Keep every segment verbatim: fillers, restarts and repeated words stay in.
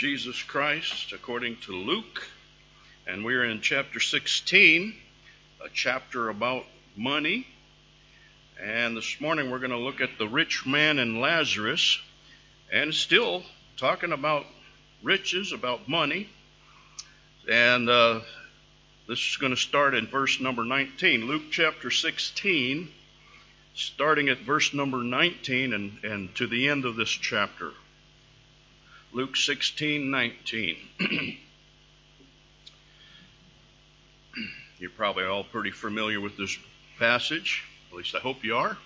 Jesus Christ according to Luke, and we're in chapter sixteen, a chapter about money. And this morning we're going to look at the rich man and Lazarus, and still talking about riches, about money. And uh, this is going to start in verse number nineteen. Luke chapter sixteen, starting at verse number nineteen and, and to the end of this chapter. Luke sixteen nineteen. You're probably all pretty familiar with this passage. At least I hope you are.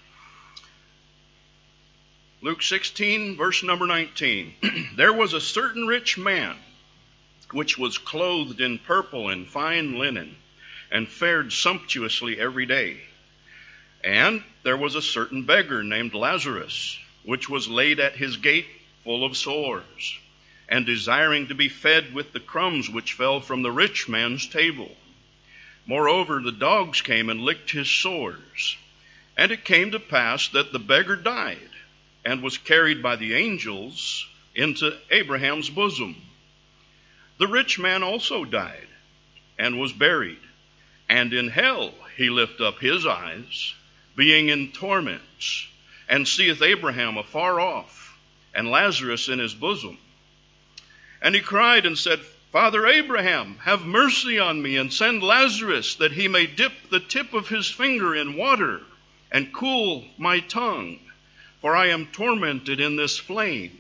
Luke sixteen, verse number nineteen. There was a certain rich man, which was clothed in purple and fine linen, and fared sumptuously every day. And there was a certain beggar named Lazarus, which was laid at his gate, full of sores, and desiring to be fed with the crumbs which fell from the rich man's table. Moreover, the dogs came and licked his sores. And it came to pass that the beggar died, and was carried by the angels into Abraham's bosom. The rich man also died, and was buried, and in hell he lift up his eyes, being in torments, and seeth Abraham afar off, and Lazarus in his bosom. And he cried and said, Father Abraham, have mercy on me, and send Lazarus, that he may dip the tip of his finger in water, and cool my tongue, for I am tormented in this flame.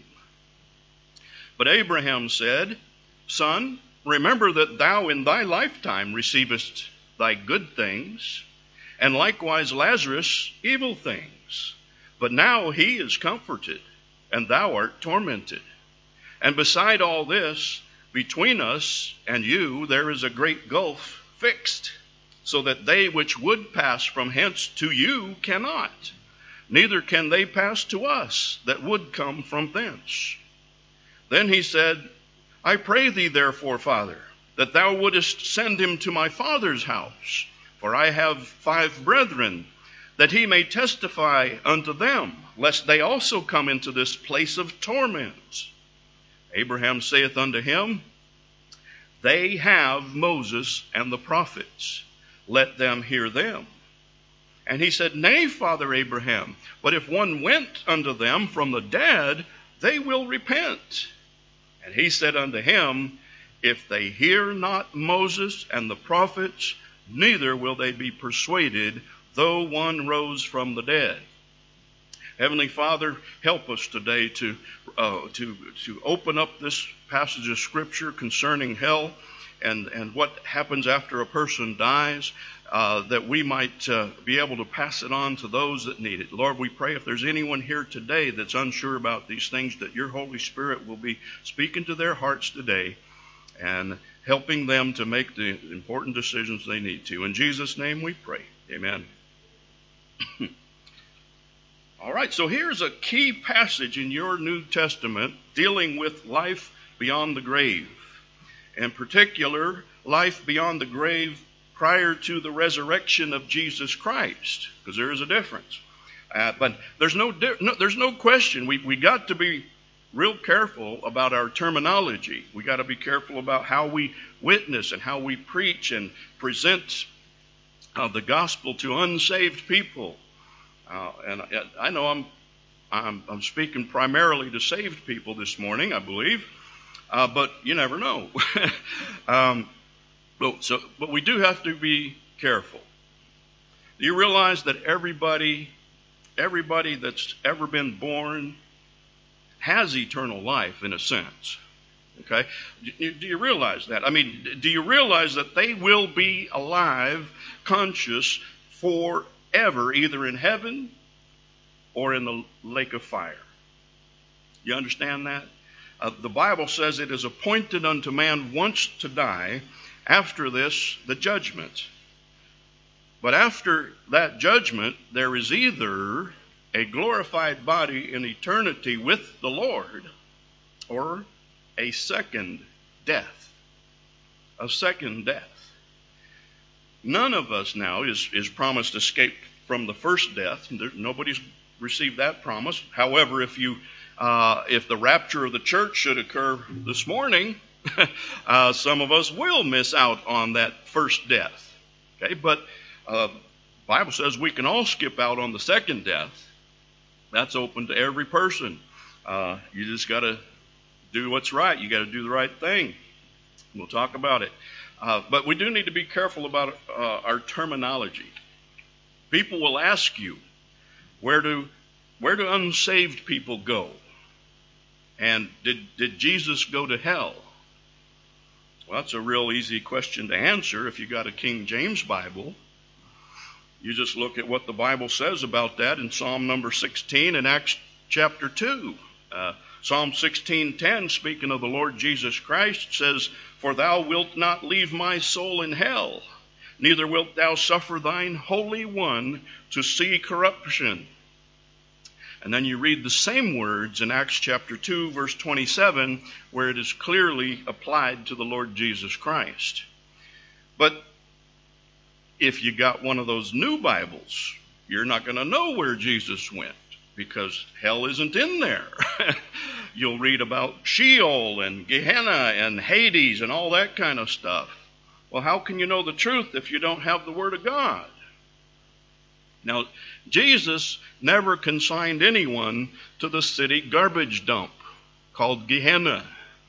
But Abraham said, Son, remember that thou in thy lifetime receivest thy good things, and likewise Lazarus evil things. But now he is comforted, and thou art tormented. And beside all this, between us and you there is a great gulf fixed, so that they which would pass from hence to you cannot, neither can they pass to us that would come from thence. Then he said, I pray thee therefore, Father, that thou wouldest send him to my father's house, for I have five brethren, that he may testify unto them, lest they also come into this place of torment. Abraham saith unto him, They have Moses and the prophets. Let them hear them. And he said, Nay, Father Abraham, but if one went unto them from the dead, they will repent. And he said unto him, If they hear not Moses and the prophets, neither will they be persuaded, though one rose from the dead. Heavenly Father, help us today to uh, to to open up this passage of Scripture concerning hell and, and what happens after a person dies, uh, that we might uh, be able to pass it on to those that need it. Lord, we pray if there's anyone here today that's unsure about these things, that your Holy Spirit will be speaking to their hearts today and helping them to make the important decisions they need to. In Jesus' name we pray. Amen. All right, so here's a key passage in your New Testament dealing with life beyond the grave. In particular, life beyond the grave prior to the resurrection of Jesus Christ, because there is a difference. Uh, but there's no, di- no there's no question. We we got to be real careful about our terminology. We got to be careful about how we witness and how we preach and present uh, the gospel to unsaved people. Uh, and I know I'm, I'm I'm speaking primarily to saved people this morning, I believe, uh, but you never know. um, but, so, but we do have to be careful. Do you realize that everybody, everybody that's ever been born has eternal life in a sense? Okay, do, do you realize that? I mean, do you realize that they will be alive, conscious for ever, either in heaven or in the lake of fire? You understand that? Uh, the Bible says it is appointed unto man once to die, after this the judgment. But after that judgment, there is either a glorified body in eternity with the Lord, or a second death. A second death. None of us now is, is promised escape from the first death. There, nobody's received that promise. However, if you uh, if the rapture of the church should occur this morning, uh, some of us will miss out on that first death. Okay, but uh, Bible says we can all skip out on the second death. That's open to every person. Uh, you just got to do what's right. You got to do the right thing. We'll talk about it. Uh, but we do need to be careful about uh, our terminology. People will ask you, where do where do unsaved people go? And did did Jesus go to hell? Well, that's a real easy question to answer if you got a King James Bible. You just look at what the Bible says about that in Psalm number sixteen and Acts chapter two. Uh, Psalm sixteen ten, speaking of the Lord Jesus Christ, says, "For thou wilt not leave my soul in hell, neither wilt thou suffer thine Holy One to see corruption." And then you read the same words in Acts chapter two, verse twenty-seven, where it is clearly applied to the Lord Jesus Christ. But if you got one of those new Bibles, you're not going to know where Jesus went, because hell isn't in there. You'll read about Sheol and Gehenna and Hades and all that kind of stuff. Well, how can you know the truth if you don't have the Word of God? Now, Jesus never consigned anyone to the city garbage dump called Gehenna.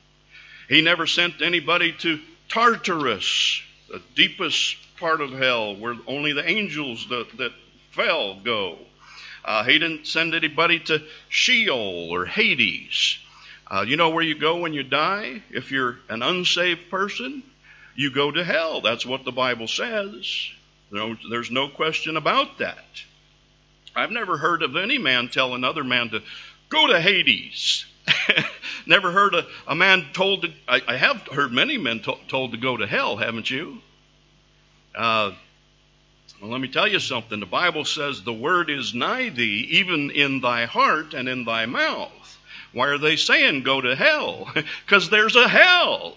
He never sent anybody to Tartarus, the deepest part of hell where only the angels that, that fell go. Uh, he didn't send anybody to Sheol or Hades. Uh, you know where you go when you die? If you're an unsaved person, you go to hell. That's what the Bible says. No, there's no question about that. I've never heard of any man tell another man to go to Hades. Never heard a, a man told to, I, I have heard many men to, told to go to hell, haven't you? Uh, well, let me tell you something. The Bible says the word is nigh thee, even in thy heart and in thy mouth. Why are they saying go to hell? Because there's a hell.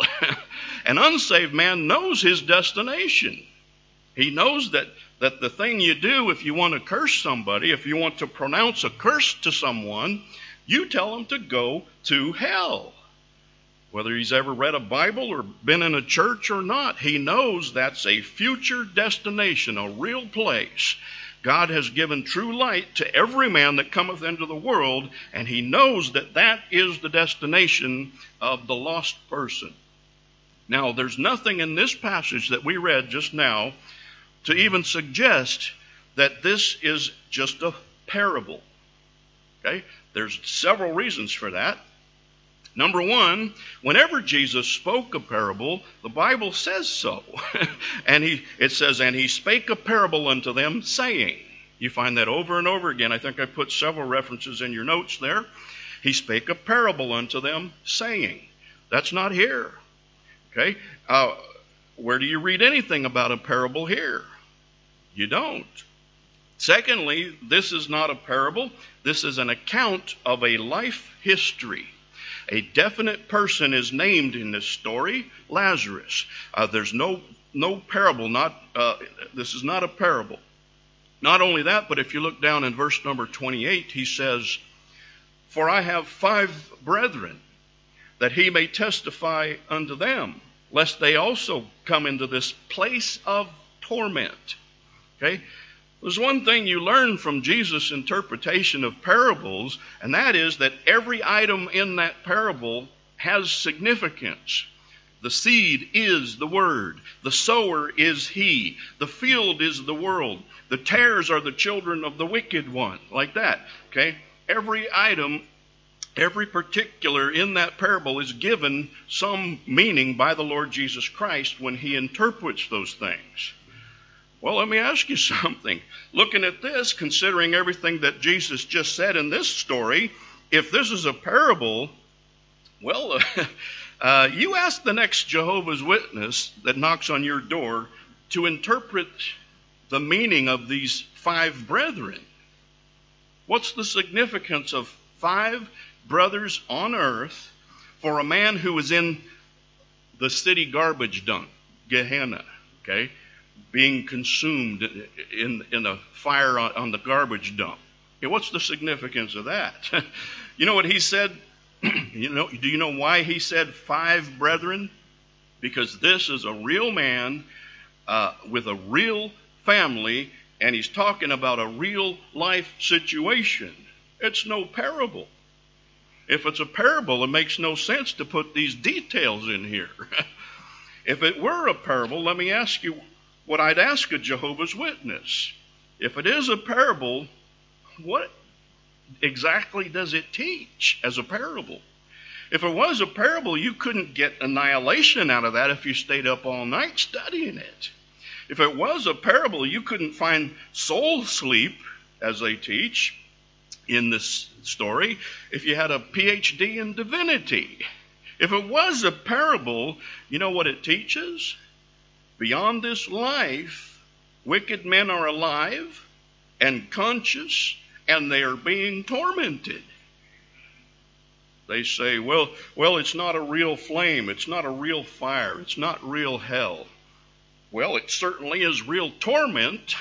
An unsaved man knows his destination. He knows that, that the thing you do if you want to curse somebody, if you want to pronounce a curse to someone, you tell him to go to hell. Whether he's ever read a Bible or been in a church or not, he knows that's a future destination, a real place. God has given true light to every man that cometh into the world, and he knows that that is the destination of the lost person. Now, there's nothing in this passage that we read just now to even suggest that this is just a parable. Okay? There's several reasons for that. Number one, whenever Jesus spoke a parable, the Bible says so. and he it says, and he spake a parable unto them, saying. You find that over and over again. I think I put several references in your notes there. He spake a parable unto them, saying. That's not here. Okay? Uh, where do you read anything about a parable here? You don't. Secondly, this is not a parable. This is an account of a life history. A definite person is named in this story, Lazarus. Uh, there's no no parable. Not uh, this is not a parable. Not only that, but if you look down in verse number twenty-eight, he says, "For I have five brethren, that he may testify unto them, lest they also come into this place of torment." Okay? There's one thing you learn from Jesus' interpretation of parables, and that is that every item in that parable has significance. The seed is the word. The sower is he. The field is the world. The tares are the children of the wicked one. Like that. Okay? Every item, every particular in that parable is given some meaning by the Lord Jesus Christ when he interprets those things. Well, let me ask you something. Looking at this, considering everything that Jesus just said in this story, if this is a parable, well, uh, uh, you ask the next Jehovah's Witness that knocks on your door to interpret the meaning of these five brethren. What's the significance of five brothers on earth for a man who was in the city garbage dump, Gehenna, okay? Being consumed in in a fire on, on the garbage dump. Okay, what's the significance of that? You know what he said? You know, do you know why he said five brethren? Because this is a real man uh, with a real family, and he's talking about a real life situation. It's no parable. If it's a parable, it makes no sense to put these details in here. If it were a parable, let me ask you what I'd ask a Jehovah's Witness. If it is a parable, what exactly does it teach as a parable? If it was a parable, you couldn't get annihilation out of that if you stayed up all night studying it. If it was a parable, you couldn't find soul sleep, as they teach in this story, if you had a P H D in divinity. If it was a parable, you know what it teaches? Beyond this life, wicked men are alive and conscious, and they are being tormented. They say, well, well, it's not a real flame. It's not a real fire. It's not real hell. Well, it certainly is real torment.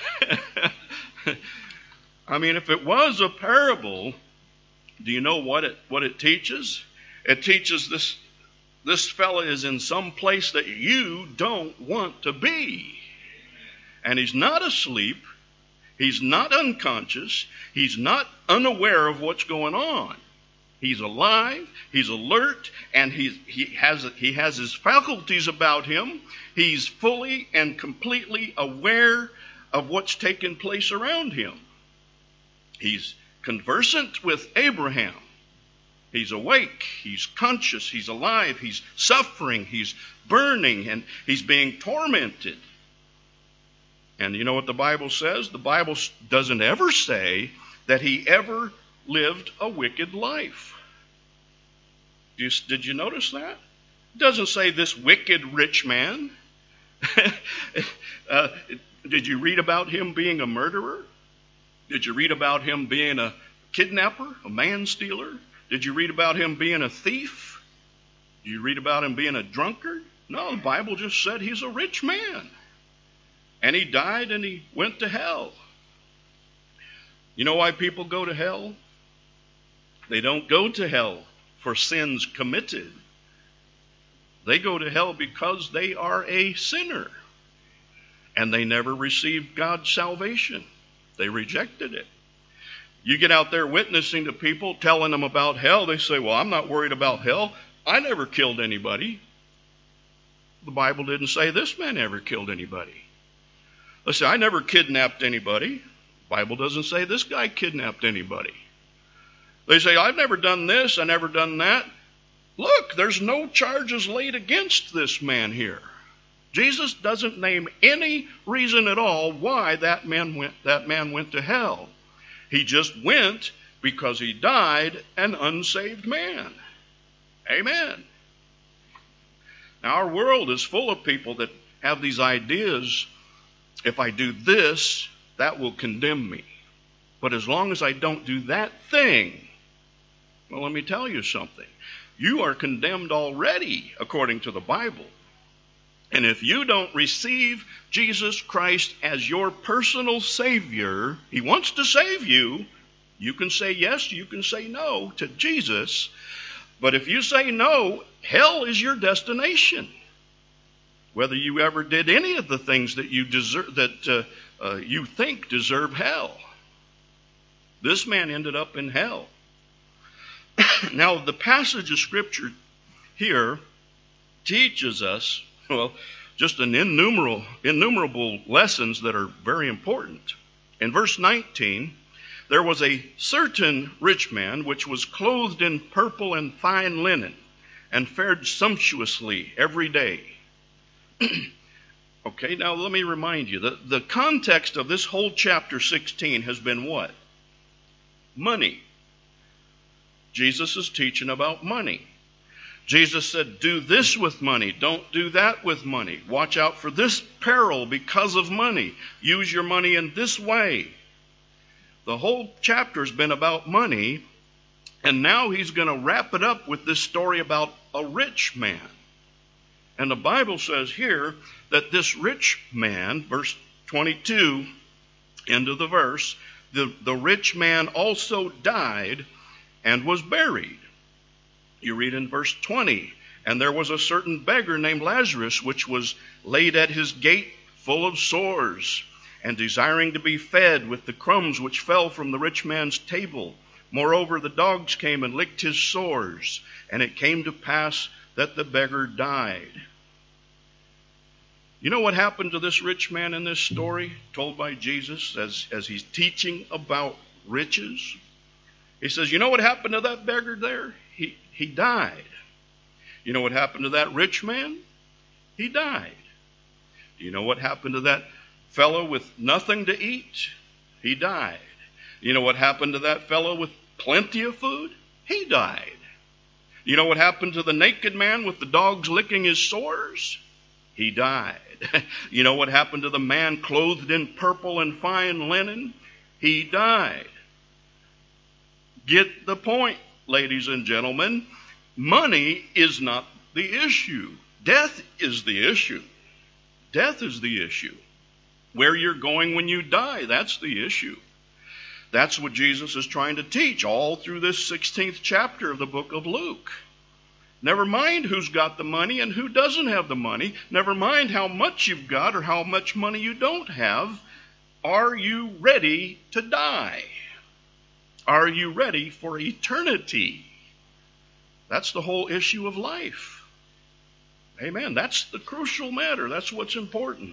I mean, if it was a parable, do you know what it what it teaches? It teaches this this fella is in some place that you don't want to be. And he's not asleep. He's not unconscious. He's not unaware of what's going on. He's alive, he's alert, and he's, he has he has his faculties about him. He's fully and completely aware of what's taking place around him. He's conversant with Abraham. He's awake, he's conscious, he's alive, he's suffering, he's burning, and he's being tormented. And you know what the Bible says? The Bible doesn't ever say that he ever lived a wicked life. Did you notice that? It doesn't say this wicked rich man. uh, did you read about him being a murderer? Did you read about him being a kidnapper, a man-stealer? Did you read about him being a thief? Did you read about him being a drunkard? No, the Bible just said he's a rich man. And he died and he went to hell. You know why people go to hell? They don't go to hell for sins committed. They go to hell because they are a sinner. And they never received God's salvation. They rejected it. You get out there witnessing to people, telling them about hell. They say, well, I'm not worried about hell. I never killed anybody. The Bible didn't say this man ever killed anybody. They say, I never kidnapped anybody. The Bible doesn't say this guy kidnapped anybody. They say, I've never done this, I've never done that. Look, there's no charges laid against this man here. Jesus doesn't name any reason at all why that man went, that man went to hell. He just went because he died an unsaved man. Amen. Now, our world is full of people that have these ideas. If I do this, that will condemn me. But as long as I don't do that thing, well, let me tell you something. You are condemned already, according to the Bible. And if you don't receive Jesus Christ as your personal Savior, He wants to save you. You can say yes, you can say no to Jesus. But if you say no, hell is your destination. Whether you ever did any of the things that you deserve, that uh, uh, you think deserve hell. This man ended up in hell. Now, the passage of Scripture here teaches us, well, just an innumerable, innumerable lessons that are very important. In verse nineteen, there was a certain rich man which was clothed in purple and fine linen, and fared sumptuously every day. Okay, now let me remind you, the, the context of this whole chapter sixteen has been what? Money. Jesus is teaching about money. Jesus said, do this with money. Don't do that with money. Watch out for this peril because of money. Use your money in this way. The whole chapter has been about money, and now he's going to wrap it up with this story about a rich man. And the Bible says here that this rich man, verse twenty-two, end of the verse, the, the rich man also died and was buried. You read in verse twenty, and there was a certain beggar named Lazarus, which was laid at his gate, full of sores, and desiring to be fed with the crumbs which fell from the rich man's table. Moreover, the dogs came and licked his sores, and it came to pass that the beggar died. You know what happened to this rich man in this story told by Jesus as, as he's teaching about riches? He says, you know what happened to that beggar there? He, he died. You know what happened to that rich man? He died. You know what happened to that fellow with nothing to eat? He died. You know what happened to that fellow with plenty of food? He died. You know what happened to the naked man with the dogs licking his sores? He died. You know what happened to the man clothed in purple and fine linen? He died. Get the point, ladies and gentlemen. Money is not the issue. Death is the issue. Death is the issue. Where you're going when you die, that's the issue. That's what Jesus is trying to teach all through this sixteenth chapter of the book of Luke. Never mind who's got the money and who doesn't have the money. Never mind how much you've got or how much money you don't have. Are you ready to die? Are you ready for eternity? That's the whole issue of life. Amen. That's the crucial matter. That's what's important.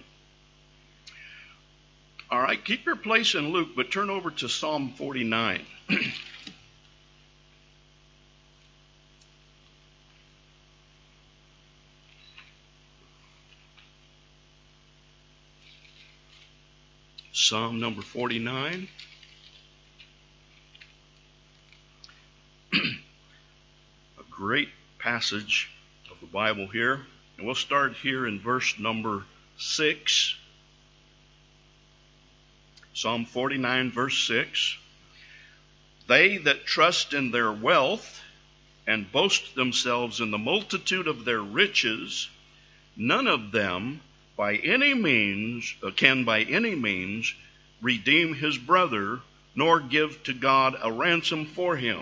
All right, keep your place in Luke, but turn over to Psalm forty-nine. Psalm number forty-nine. A great passage of the Bible here. And we'll start here in verse number six. Psalm forty-nine, verse six. They that trust in their wealth and boast themselves in the multitude of their riches, none of them by any means, can by any means redeem his brother, nor give to God a ransom for him.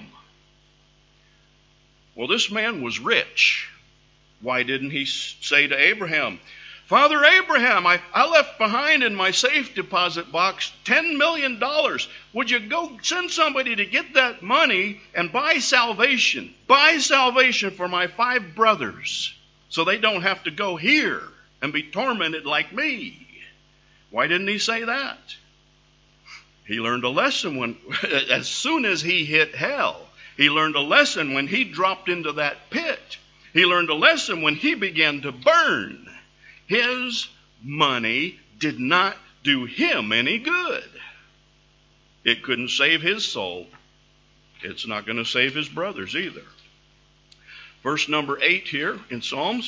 Well, this man was rich. Why didn't he say to Abraham, Father Abraham, I, I left behind in my safe deposit box ten million dollars. Would you go send somebody to get that money and buy salvation? Buy salvation for my five brothers so they don't have to go here and be tormented like me. Why didn't he say that? He learned a lesson when, as soon as he hit hell. He learned a lesson when he dropped into that pit. He learned a lesson when he began to burn. His money did not do him any good. It couldn't save his soul. It's not going to save his brothers either. Verse number eight here in Psalms.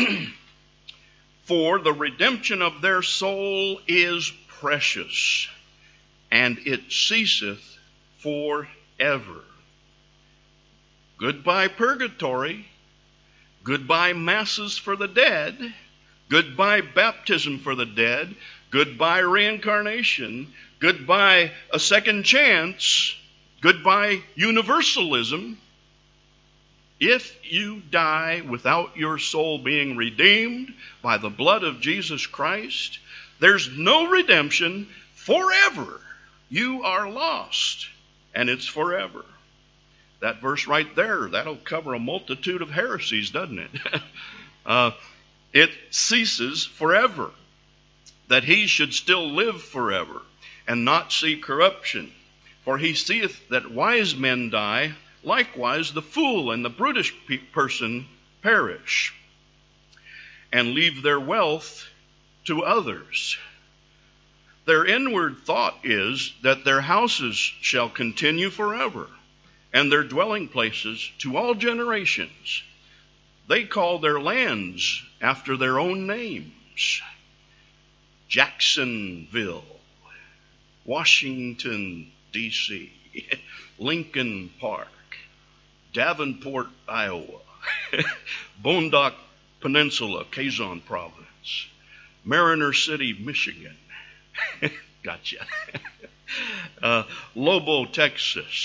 For the redemption of their soul is precious, and it ceaseth forever. Goodbye purgatory. Goodbye masses for the dead. Goodbye baptism for the dead. Goodbye reincarnation. Goodbye a second chance. Goodbye universalism. If you die without your soul being redeemed by the blood of Jesus Christ, there's no redemption forever. You are lost, and it's forever. That verse right there, that'll cover a multitude of heresies, doesn't it? uh, it ceases forever, that he should still live forever and not see corruption. For he seeth that wise men die, likewise the fool and the brutish pe- person perish, and leave their wealth to others. Their inward thought is that their houses shall continue forever, and their dwelling places to all generations. They call their lands after their own names. Jacksonville, Washington, D C, Lincoln Park, Davenport, Iowa, Boondock Peninsula, Quezon Province, Mariner City, Michigan. Gotcha. uh, Lobo, Texas,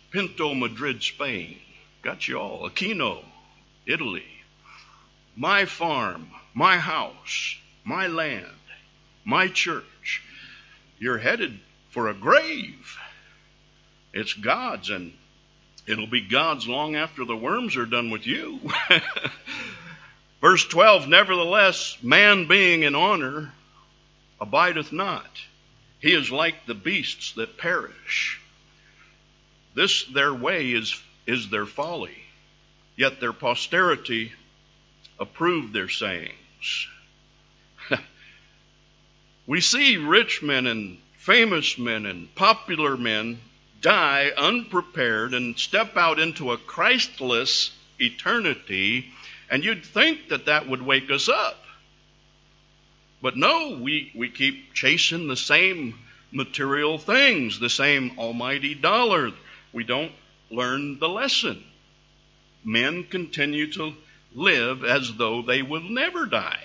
Pinto, Madrid, Spain. Got you all. Aquino, Italy. My farm, my house, my land, my church. You're headed for a grave. It's God's, and it'll be God's long after the worms are done with you. Verse twelve, nevertheless, man being in honor abideth not. He is like the beasts that perish. This their way is, is their folly, yet their posterity approve their sayings. We see rich men and famous men and popular men die unprepared and step out into a Christless eternity, and you'd think that that would wake us up. But no, we, we keep chasing the same material things, the same almighty dollar. We don't learn the lesson. Men continue to live as though they will never die.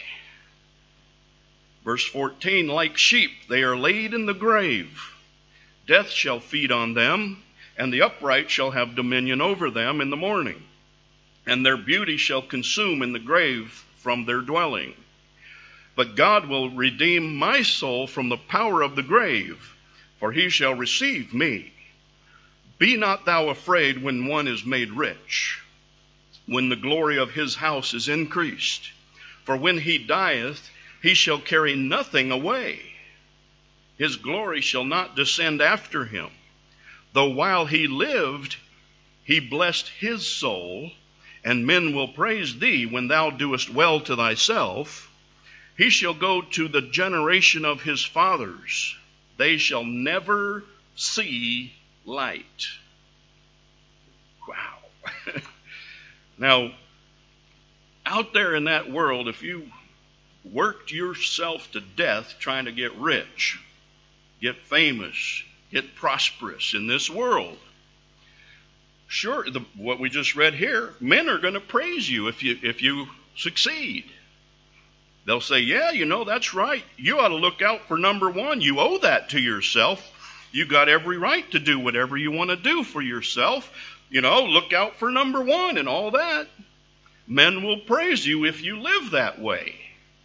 Verse fourteen, like sheep they are laid in the grave. Death shall feed on them, and the upright shall have dominion over them in the morning. And their beauty shall consume in the grave from their dwelling. But God will redeem my soul from the power of the grave, for he shall receive me. Be not thou afraid when one is made rich, when the glory of his house is increased. For when he dieth, he shall carry nothing away. His glory shall not descend after him. Though while he lived, he blessed his soul, and men will praise thee when thou doest well to thyself. He shall go to the generation of his fathers. They shall never see light. Wow. Now, out there in that world, if you worked yourself to death trying to get rich, get famous, get prosperous in this world, sure, the, what we just read here, men are going to praise you if you if you succeed. They'll say, yeah, you know, that's right. You ought to look out for number one. You owe that to yourself. You got every right to do whatever you want to do for yourself. You know, look out for number one and all that. Men will praise you if you live that way.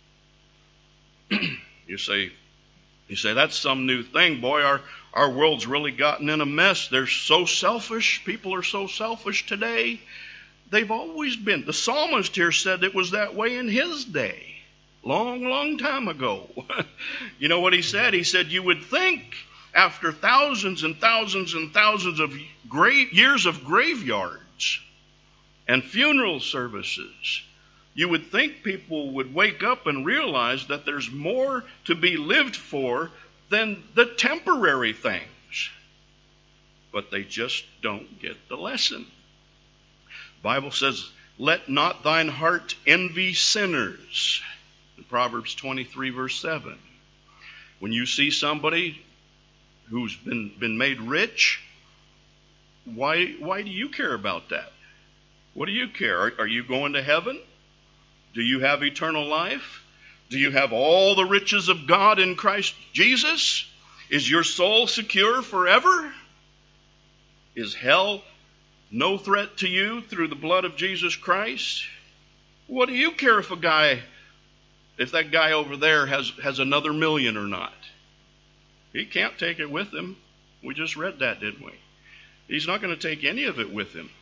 You say, you say, that's some new thing. Boy, our, our world's really gotten in a mess. They're so selfish. People are so selfish today. They've always been. The psalmist here said it was that way in his day. Long, long time ago. You know what he said? He said, you would think after thousands and thousands and thousands of great years of graveyards and funeral services, you would think people would wake up and realize that there's more to be lived for than the temporary things. But they just don't get the lesson. The Bible says, let not thine heart envy sinners. In Proverbs twenty-three, verse seven. When you see somebody who's been, been made rich, why, why do you care about that? What do you care? Are, are you going to heaven? Do you have eternal life? Do you have all the riches of God in Christ Jesus? Is your soul secure forever? Is hell no threat to you through the blood of Jesus Christ? What do you care if a guy, if that guy over there has, has another million or not? He can't take it with him. We just read that, didn't we? He's not going to take any of it with him.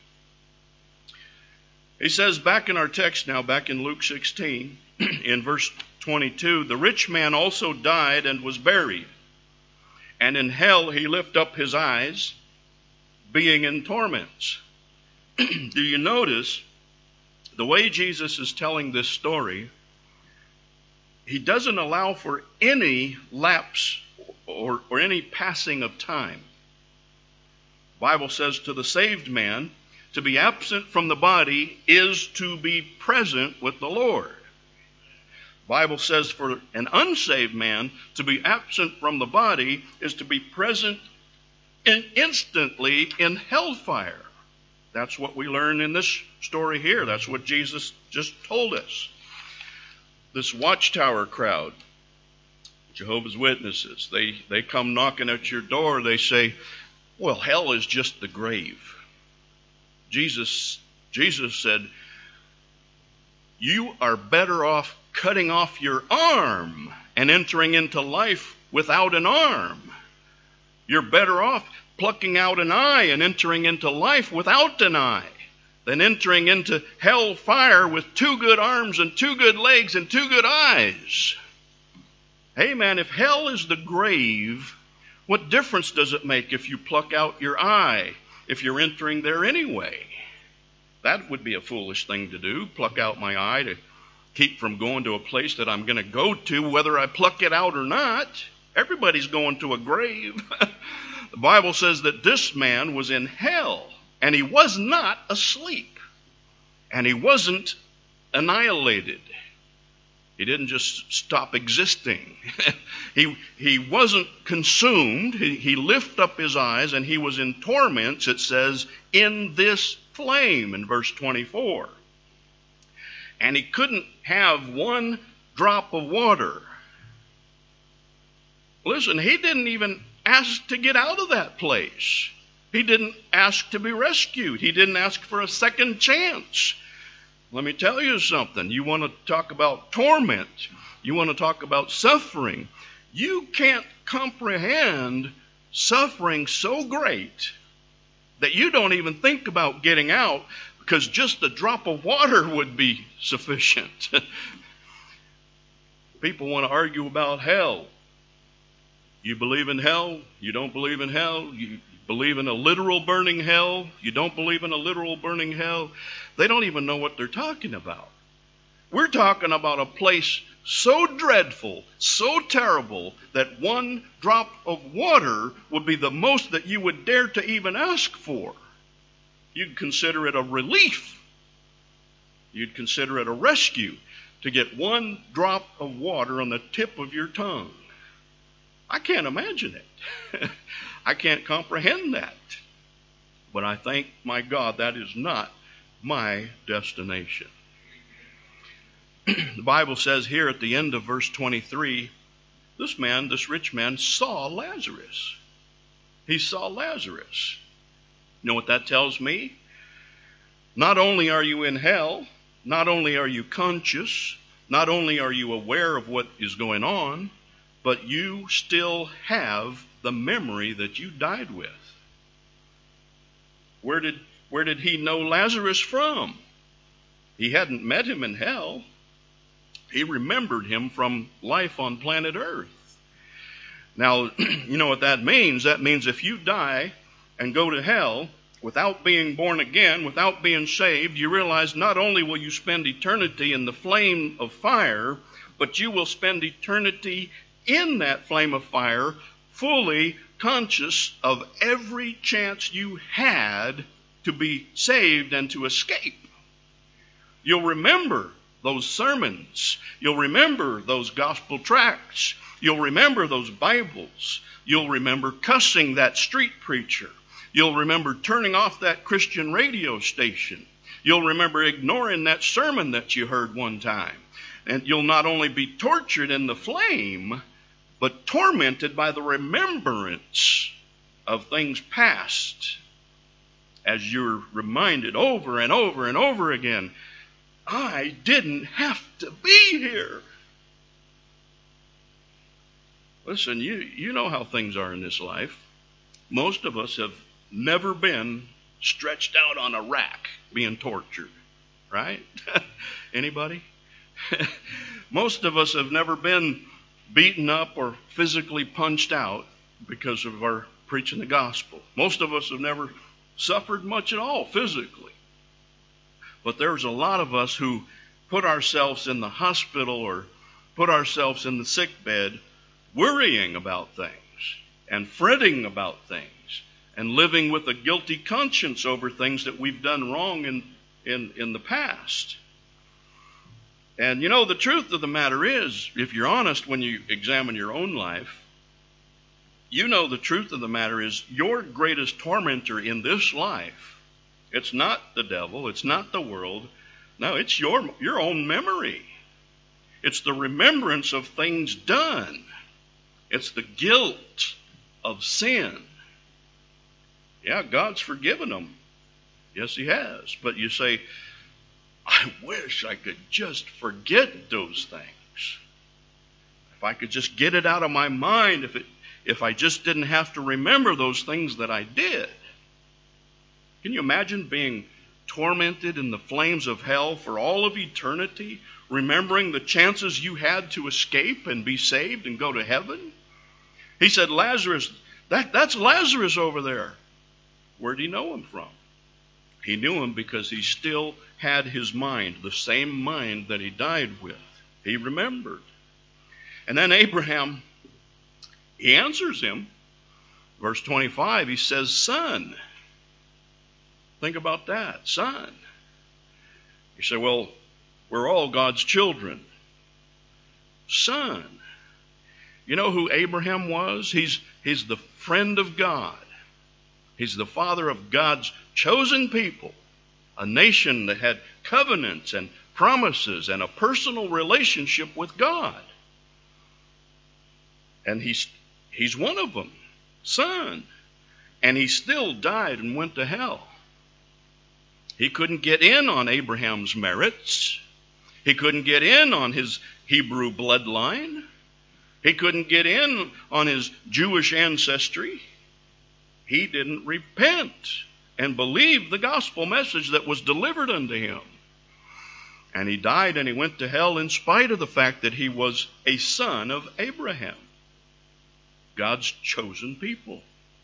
He says back in our text now, back in Luke sixteen, in verse twenty-two, the rich man also died and was buried. And in hell he lift up his eyes, being in torments. Do you notice the way Jesus is telling this story? He doesn't allow for any lapse or, or any passing of time. The Bible says to the saved man, to be absent from the body is to be present with the Lord. The Bible says for an unsaved man, to be absent from the body is to be present in instantly in hellfire. That's what we learn in this story here. That's what Jesus just told us. This Watchtower crowd, Jehovah's Witnesses, they, they come knocking at your door. They say, Well, hell is just the grave. Jesus, Jesus said, you are better off cutting off your arm and entering into life without an arm. You're better off plucking out an eye and entering into life without an eye than entering into hell fire with two good arms and two good legs and two good eyes. Hey man, if hell is the grave, what difference does it make if you pluck out your eye if you're entering there anyway? That would be a foolish thing to do, pluck out my eye to keep from going to a place that I'm going to go to, whether I pluck it out or not. Everybody's going to a grave. The Bible says that this man was in hell, and he was not asleep, and he wasn't annihilated. He didn't just stop existing. he, he wasn't consumed. He, he lifted up his eyes, and he was in torments, it says, in this flame in verse twenty-four. And he couldn't have one drop of water. Listen, he didn't even ask to get out of that place. He didn't ask to be rescued. He didn't ask for a second chance. Let me tell you something. You want to talk about torment. You want to talk about suffering. You can't comprehend suffering so great that you don't even think about getting out, because just a drop of water would be sufficient. People want to argue about hell. You believe in hell? You don't believe in hell? You believe in a literal burning hell? You don't believe in a literal burning hell? They don't even know what they're talking about. We're talking about a place so dreadful, so terrible, that one drop of water would be the most that you would dare to even ask for. You'd consider it a relief. You'd consider it a rescue to get one drop of water on the tip of your tongue. I can't imagine it. I can't comprehend that. But I thank my God that is not my destination. The Bible says here at the end of verse twenty-three, this man, this rich man, saw Lazarus. He saw Lazarus. You know what that tells me? Not only are you in hell, not only are you conscious, not only are you aware of what is going on, but you still have the memory that you died with. Where did, where did he know Lazarus from? He hadn't met him in hell. He remembered him from life on planet Earth. Now, you know what that means? That means if you die and go to hell without being born again, without being saved, you realize not only will you spend eternity in the flame of fire, but you will spend eternity in that flame of fire, fully conscious of every chance you had to be saved and to escape. You'll remember those sermons. You'll remember those gospel tracts. You'll remember those Bibles. You'll remember cussing that street preacher. You'll remember turning off that Christian radio station. You'll remember ignoring that sermon that you heard one time. And you'll not only be tortured in the flame, but tormented by the remembrance of things past, as you're reminded over and over and over again, I didn't have to be here. Listen, you, you know how things are in this life. Most of us have never been stretched out on a rack being tortured, right? Anybody? Most of us have never been beaten up or physically punched out because of our preaching the gospel. Most of us have never suffered much at all physically. But there's a lot of us who put ourselves in the hospital or put ourselves in the sick bed worrying about things and fretting about things and living with a guilty conscience over things that we've done wrong in, in, in the past. And you know, the truth of the matter is, if you're honest when you examine your own life, you know the truth of the matter is your greatest tormentor in this life, it's not the devil, it's not the world. No, it's your, your own memory. It's the remembrance of things done. It's the guilt of sin. Yeah, God's forgiven them. Yes, he has. But you say, I wish I could just forget those things. If I could just get it out of my mind, if it, if I just didn't have to remember those things that I did. Can you imagine being tormented in the flames of hell for all of eternity, remembering the chances you had to escape and be saved and go to heaven? He said, Lazarus, that, that's Lazarus over there. Where'd he know him from? He knew him because he still had his mind, the same mind that he died with. He remembered. And then Abraham, he answers him. Verse twenty-five, he says, son. Think about that, son. You say, well, we're all God's children. Son. You know who Abraham was? He's, he's the friend of God. He's the father of God's chosen people, a nation that had covenants and promises and a personal relationship with God. And he's, he's one of them, son. And he still died and went to hell. He couldn't get in on Abraham's merits. He couldn't get in on his Hebrew bloodline. He couldn't get in on his Jewish ancestry. He didn't repent and believe the gospel message that was delivered unto him. And he died and he went to hell in spite of the fact that he was a son of Abraham, God's chosen people.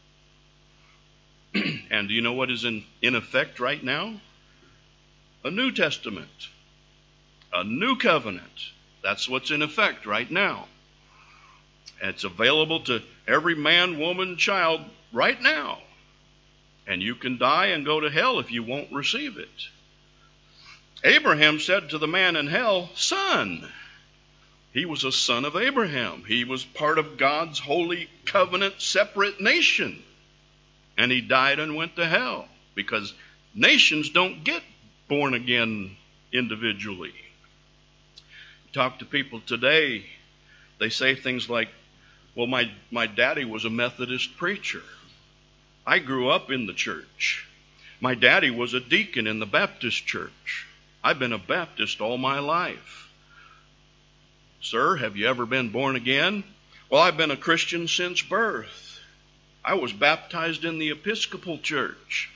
And do you know what is in, in effect right now? A New Testament. A new covenant. That's what's in effect right now. And it's available to every man, woman, child right now. And you can die and go to hell if you won't receive it. Abraham said to the man in hell, son. He was a son of Abraham. He was part of God's holy covenant separate nation. And he died and went to hell because nations don't get born again individually. Talk to people today, they say things like, well, my, my daddy was a Methodist preacher. I grew up in the church. My daddy was a deacon in the Baptist church. I've been a Baptist all my life. Sir, have you ever been born again? Well, I've been a Christian since birth. I was baptized in the Episcopal Church.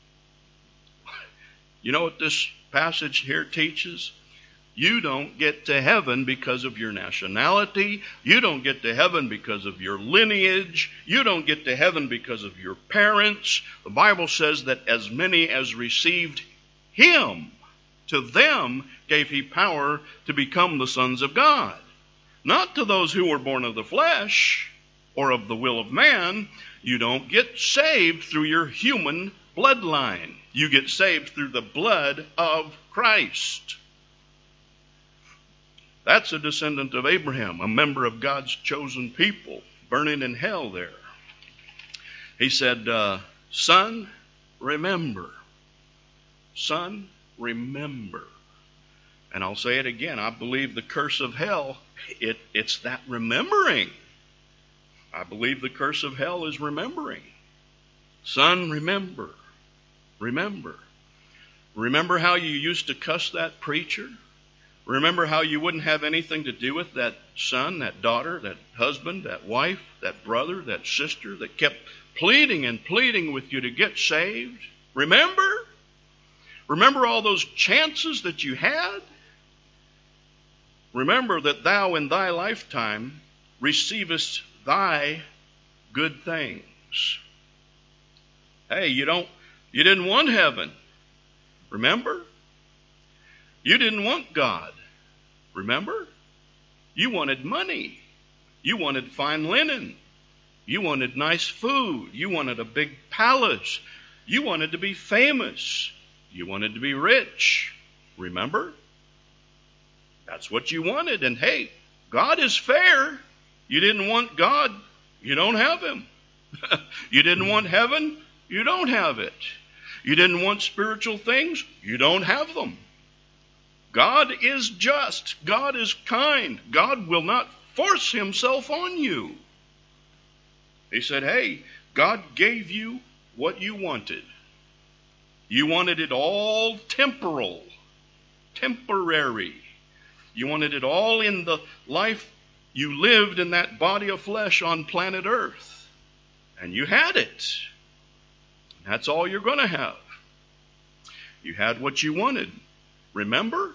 You know what this passage here teaches? You don't get to heaven because of your nationality. You don't get to heaven because of your lineage. You don't get to heaven because of your parents. The Bible says that as many as received him, to them gave he power to become the sons of God. Not to those who were born of the flesh or of the will of man. You don't get saved through your human bloodline. You get saved through the blood of Christ. That's a descendant of Abraham, a member of God's chosen people, burning in hell there. He said, uh, son, remember. Son, remember. And I'll say it again. I believe the curse of hell, it, it's that remembering. I believe the curse of hell is remembering. Son, remember. Remember. Remember how you used to cuss that preacher? Remember how you wouldn't have anything to do with that son, that daughter, that husband, that wife, that brother, that sister that kept pleading and pleading with you to get saved? Remember? Remember all those chances that you had? Remember that thou in thy lifetime receivest thy good things. Hey, you don't, you didn't want heaven. Remember? You didn't want God. Remember? You wanted money. You wanted fine linen. You wanted nice food. You wanted a big palace. You wanted to be famous. You wanted to be rich. Remember? That's what you wanted. And hey, God is fair. You didn't want God, you don't have him. You didn't want heaven, you don't have it. You didn't want spiritual things, you don't have them. God is just. God is kind. God will not force himself on you. He said, hey, God gave you what you wanted. You wanted it all temporal, temporary. You wanted it all in the life you lived in that body of flesh on planet Earth. And you had it. That's all you're going to have. You had what you wanted. Remember?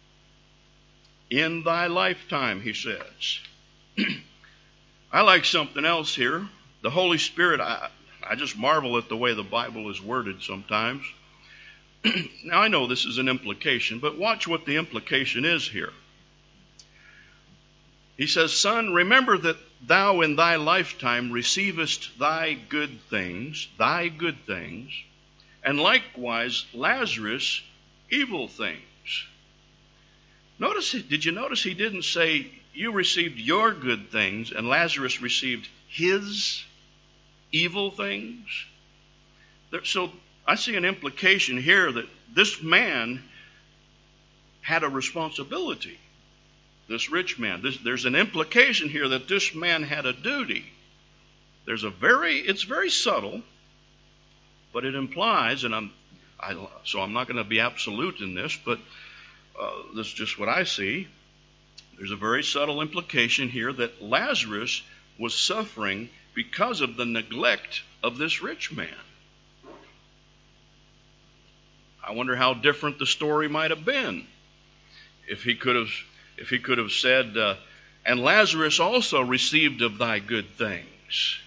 In thy lifetime, he says. I like something else here. The Holy Spirit, I, I just marvel at the way the Bible is worded sometimes. Now, I know this is an implication, but watch what the implication is here. He says, Son, remember that thou in thy lifetime receivest thy good things, thy good things, and likewise Lazarus evil things. Notice, did you notice he didn't say you received your good things and Lazarus received his evil things? So I see an implication here that this man had a responsibility. This rich man. This, there's an implication here that this man had a duty. There's a very, it's very subtle, but it implies, and I'm, I, so I'm not going to be absolute in this, but uh, this is just what I see. There's a very subtle implication here that Lazarus was suffering because of the neglect of this rich man. I wonder how different the story might have been if he could have, if he could have said, uh, and Lazarus also received of thy good things.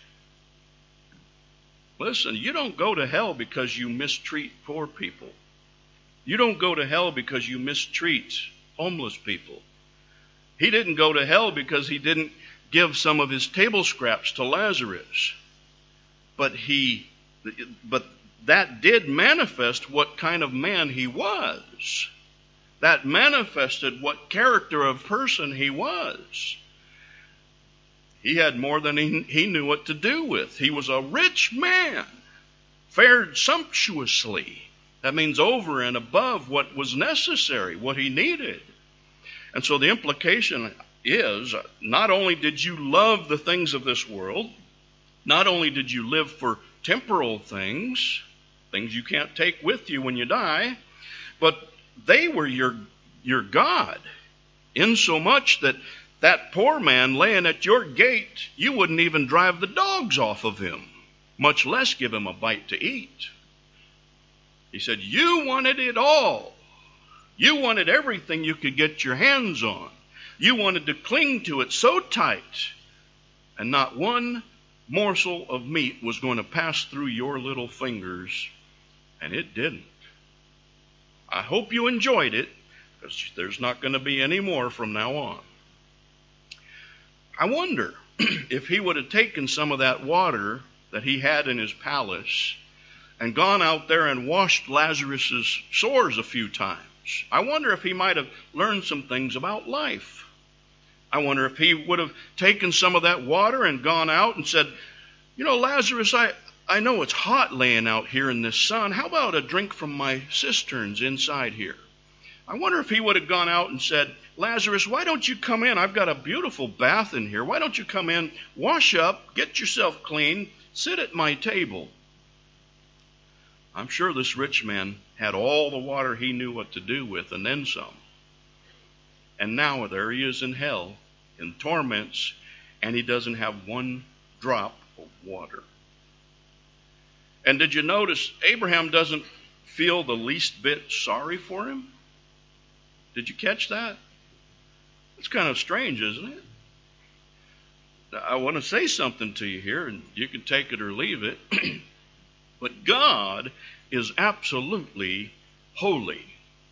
Listen, you don't go to hell because you mistreat poor people. You don't go to hell because you mistreat homeless people. He didn't go to hell because he didn't give some of his table scraps to Lazarus. But he, but that did manifest what kind of man he was. That manifested what character of person he was. He had more than he, he knew what to do with. He was a rich man, fared sumptuously. That means over and above what was necessary, what he needed. And so the implication is, not only did you love the things of this world, not only did you live for temporal things, things you can't take with you when you die, but they were your, your God, insomuch that that poor man laying at your gate, you wouldn't even drive the dogs off of him, much less give him a bite to eat. He said, you wanted it all. You wanted everything you could get your hands on. You wanted to cling to it so tight, and not one morsel of meat was going to pass through your little fingers, and it didn't. I hope you enjoyed it, because there's not going to be any more from now on. I wonder if he would have taken some of that water that he had in his palace and gone out there and washed Lazarus's sores a few times. I wonder if he might have learned some things about life. I wonder if he would have taken some of that water and gone out and said, you know, Lazarus, I, I know it's hot laying out here in this sun. How about a drink from my cisterns inside here? I wonder if he would have gone out and said, Lazarus, why don't you come in? I've got a beautiful bath in here. Why don't you come in, wash up, get yourself clean, sit at my table? I'm sure this rich man had all the water he knew what to do with, and then some. And now there he is in hell, in torments, and he doesn't have one drop of water. And did you notice Abraham doesn't feel the least bit sorry for him? Did you catch that? It's kind of strange, isn't it? I want to say something to you here, and you can take it or leave it. But God is absolutely holy.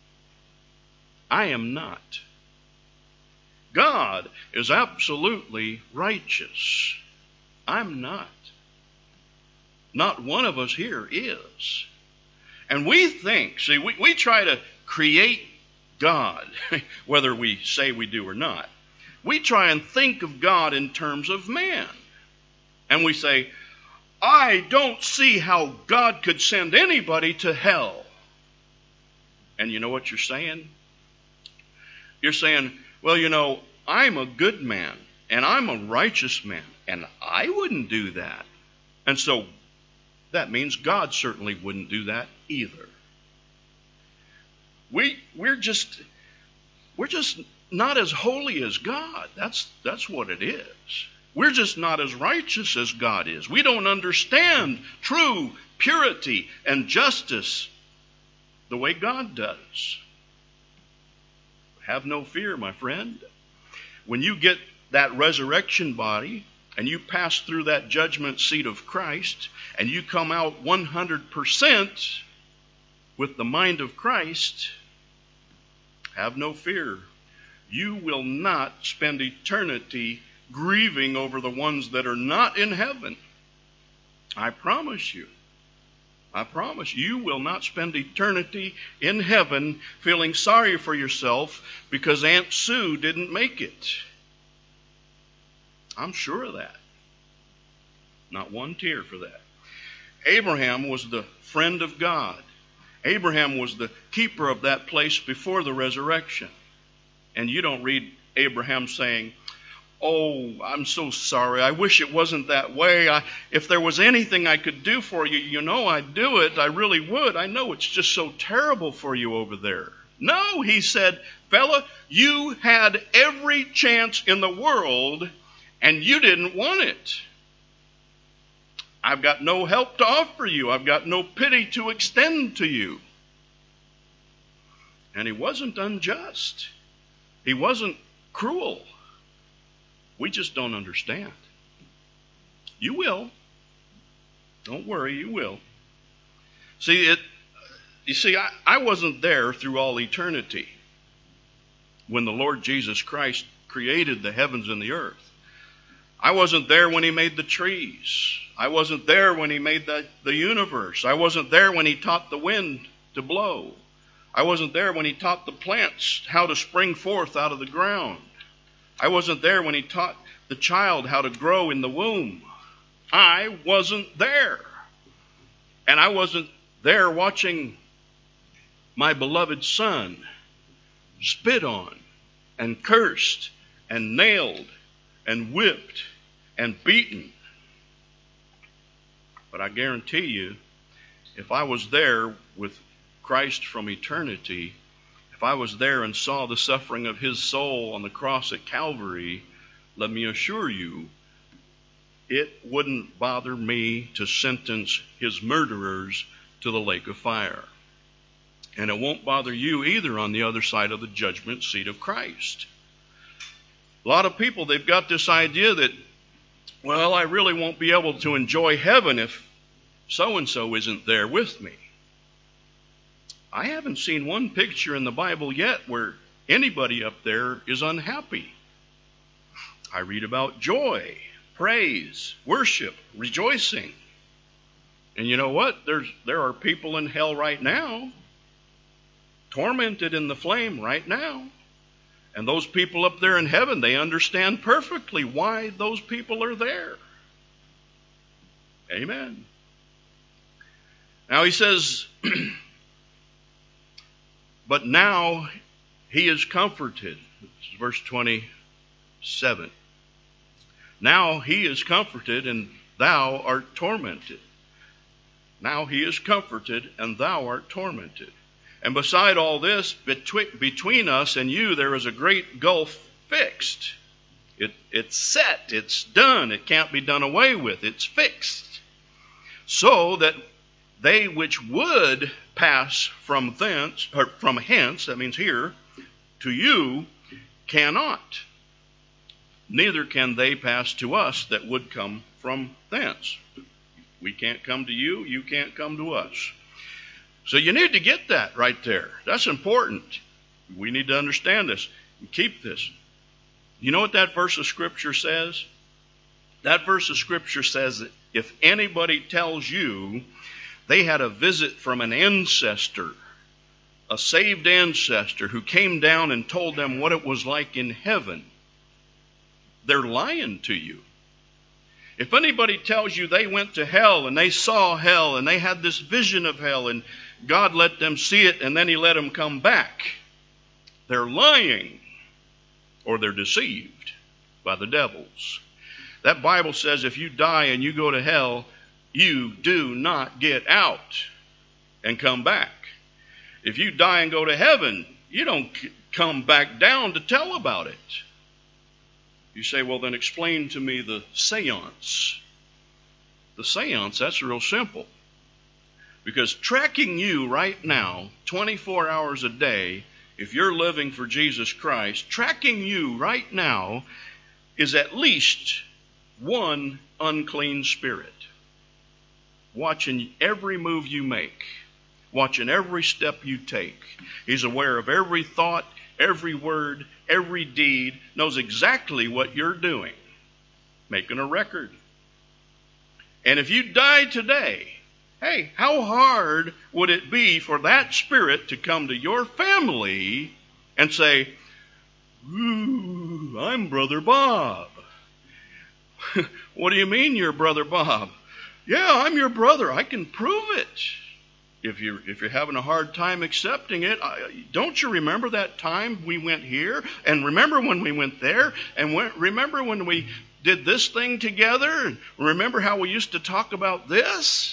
I am not. God is absolutely righteous. I'm not. Not one of us here is. And we think, see, we, we try to create God, whether we say we do or not. We try and think of God in terms of man. And we say, I don't see how God could send anybody to hell. And you know what you're saying? You're saying, well, you know, I'm a good man, and I'm a righteous man, and I wouldn't do that. And so that means God certainly wouldn't do that either. We, we're just, we're just not as holy as God. That's, that's what it is. We're just not as righteous as God is. We don't understand true purity and justice the way God does. Have no fear, my friend. When you get that resurrection body and you pass through that judgment seat of Christ and you come out one hundred percent with the mind of Christ, have no fear. You will not spend eternity grieving over the ones that are not in heaven. I promise you. I promise you will not spend eternity in heaven feeling sorry for yourself because Aunt Sue didn't make it. I'm sure of that. Not one tear for that. Abraham was the friend of God. Abraham was the keeper of that place before the resurrection. And you don't read Abraham saying, "Oh, I'm so sorry. I wish it wasn't that way. I, if there was anything I could do for you, you know I'd do it. I really would. I know it's just so terrible for you over there." No, he said, "Fella, you had every chance in the world and you didn't want it. I've got no help to offer you. I've got no pity to extend to you." And he wasn't unjust. He wasn't cruel. We just don't understand. You will. Don't worry, you will. See, it. You see, I, I wasn't there through all eternity when the Lord Jesus Christ created the heavens and the earth. I wasn't there when he made the trees. I wasn't there when he made the, the universe. I wasn't there when he taught the wind to blow. I wasn't there when he taught the plants how to spring forth out of the ground. I wasn't there when he taught the child how to grow in the womb. I wasn't there. And I wasn't there watching my beloved son spit on and cursed and nailed and whipped and beaten. But I guarantee you, if I was there with Christ from eternity, if I was there and saw the suffering of his soul on the cross at Calvary, let me assure you, it wouldn't bother me to sentence his murderers to the lake of fire. And it won't bother you either on the other side of the judgment seat of Christ. A lot of people, they've got this idea that, well, I really won't be able to enjoy heaven if so-and-so isn't there with me. I haven't seen one picture in the Bible yet where anybody up there is unhappy. I read about joy, praise, worship, rejoicing. And you know what? There's, there are people in hell right now, tormented in the flame right now. And those people up there in heaven, they understand perfectly why those people are there. Amen. Now he says, but now he is comforted. This is verse twenty-seven. Now he is comforted and thou art tormented. Now he is comforted and thou art tormented. And beside all this, between, between us and you, there is a great gulf fixed. It, it's set. It's done. It can't be done away with. It's fixed. So that they which would pass from thence, or from hence, that means here, to you, cannot. Neither can they pass to us that would come from thence. We can't come to you. You can't come to us. So you need to get that right there. That's important. We need to understand this and keep this. You know what that verse of Scripture says? That verse of Scripture says that if anybody tells you they had a visit from an ancestor, a saved ancestor who came down and told them what it was like in heaven, they're lying to you. If anybody tells you they went to hell and they saw hell and they had this vision of hell and God let them see it and then he let them come back, they're lying or they're deceived by the devils. That Bible says if you die and you go to hell, you do not get out and come back. If you die and go to heaven, you don't come back down to tell about it. You say, well, then explain to me the seance. The seance, that's real simple. Because tracking you right now, twenty-four hours a day, if you're living for Jesus Christ, tracking you right now is at least one unclean spirit. Watching every move you make, watching every step you take. He's aware of every thought, every word, every deed, knows exactly what you're doing, making a record. And if you die today, hey, how hard would it be for that spirit to come to your family and say, ooh, I'm Brother Bob. What do you mean you're Brother Bob? Yeah, I'm your brother. I can prove it. If you're, if you're having a hard time accepting it, I, don't you remember that time we went here? And remember when we went there? And when, remember when we did this thing together? And remember how we used to talk about this?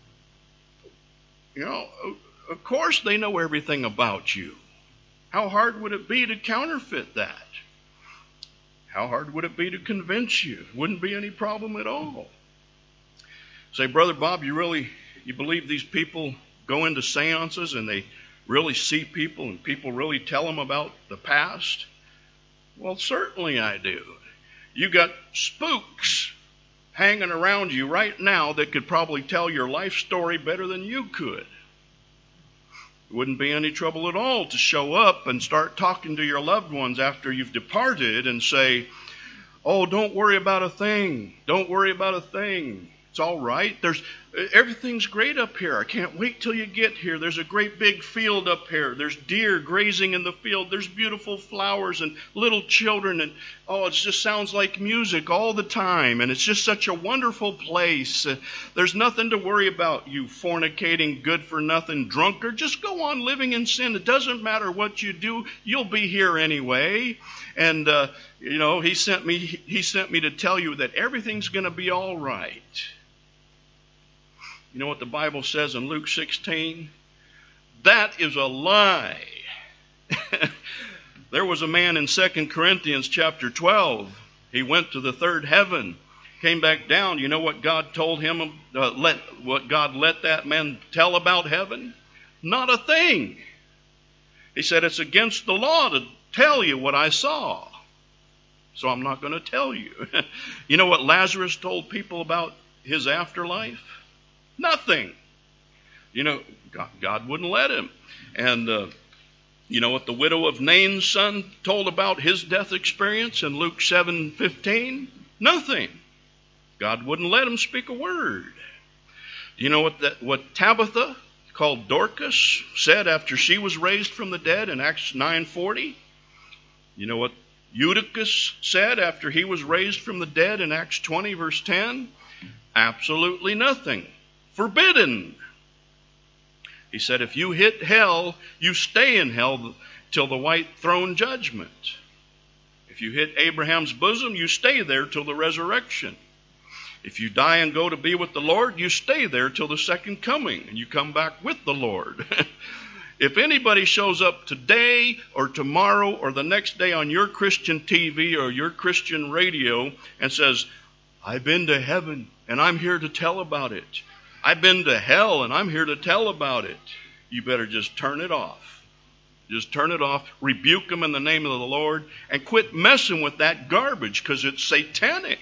You know, of course they know everything about you. How hard would it be to counterfeit that? How hard would it be to convince you? Wouldn't be any problem at all. Say, Brother Bob, you really, you believe these people go into seances and they really see people and people really tell them about the past? Well, certainly I do. You got spooks hanging around you right now that could probably tell your life story better than you could. It wouldn't be any trouble at all to show up and start talking to your loved ones after you've departed and say, oh, don't worry about a thing. Don't worry about a thing. It's all right. There's everything's great up here. I can't wait till you get here. There's a great big field up here. There's deer grazing in the field. There's beautiful flowers and little children. And oh, it just sounds like music all the time. And it's just such a wonderful place. Uh, there's nothing to worry about, you fornicating, good-for-nothing drunkard. Just go on living in sin. It doesn't matter what you do. You'll be here anyway. And, uh, you know, he sent me, he sent me to tell you that everything's going to be all right. You know what the Bible says in Luke sixteen? That is a lie. There was a man in Second Corinthians chapter twelve. He went to the third heaven, came back down. You know what God told him? Uh, let what God let that man tell about heaven? Not a thing. He said, it's against the law to tell you what I saw. So I'm not going to tell you. You know what Lazarus told people about his afterlife? Nothing. You know, God, God wouldn't let him. And uh, you know what the widow of Nain's son told about his death experience in Luke seven fifteen? Nothing. God wouldn't let him speak a word. You know what that, what Tabitha, called Dorcas, said after she was raised from the dead in Acts nine forty? You know what Eutychus said after he was raised from the dead in Acts twenty verse ten? Absolutely nothing. Forbidden. He said, if you hit hell, you stay in hell till the white throne judgment. If you hit Abraham's bosom, you stay there till the resurrection. If you die and go to be with the Lord, you stay there till the second coming, and you come back with the Lord. If anybody shows up today or tomorrow or the next day on your Christian T V or your Christian radio and says, I've been to heaven and I'm here to tell about it. I've been to hell and I'm here to tell about it. You better just turn it off. Just turn it off. Rebuke them in the name of the Lord and quit messing with that garbage because it's satanic.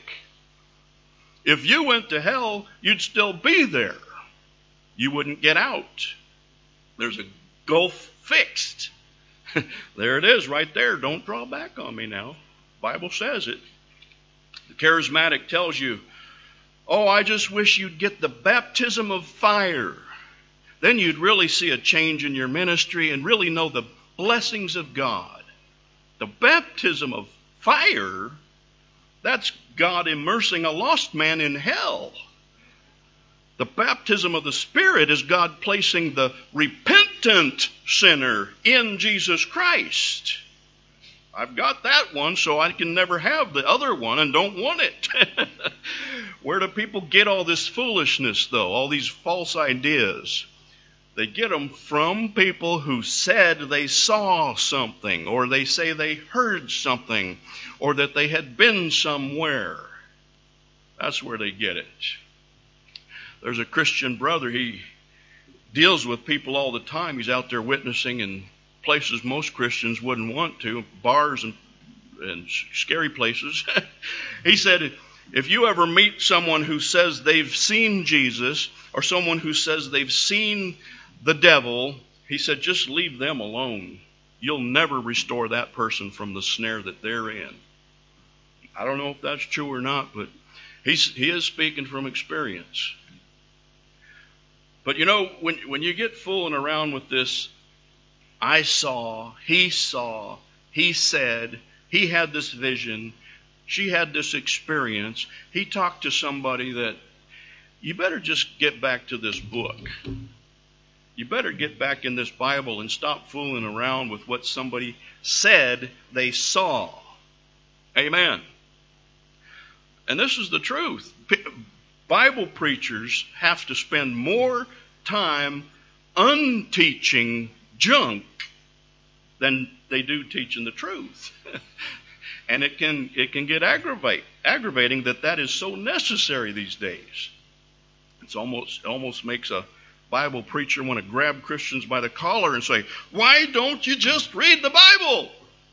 If you went to hell, you'd still be there. You wouldn't get out. There's a gulf fixed. There it is right there. Don't draw back on me now. The Bible says it. The charismatic tells you, oh, I just wish you'd get the baptism of fire. Then you'd really see a change in your ministry and really know the blessings of God. The baptism of fire, that's God immersing a lost man in hell. The baptism of the Spirit is God placing the repentant sinner in Jesus Christ. I've got that one, so I can never have the other one and don't want it. Where do people get all this foolishness, though, all these false ideas? They get them from people who said they saw something, or they say they heard something, or that they had been somewhere. That's where they get it. There's a Christian brother, he deals with people all the time. He's out there witnessing in places most Christians wouldn't want to, bars and, and scary places. He said, if you ever meet someone who says they've seen Jesus, or someone who says they've seen the devil, he said, just leave them alone. You'll never restore that person from the snare that they're in. I don't know if that's true or not, but he's, he is speaking from experience. But you know, when, when you get fooling around with this, I saw, he saw, he said, he had this vision, she had this experience, he talked to somebody, that you better just get back to this book. You better get back in this Bible and stop fooling around with what somebody said they saw. Amen. And this is the truth. Bible preachers have to spend more time unteaching junk than they do teaching the truth. And it can it can get aggravate, aggravating that that is so necessary these days. It's almost almost makes a Bible preacher want to grab Christians by the collar and say, why don't you just read the Bible?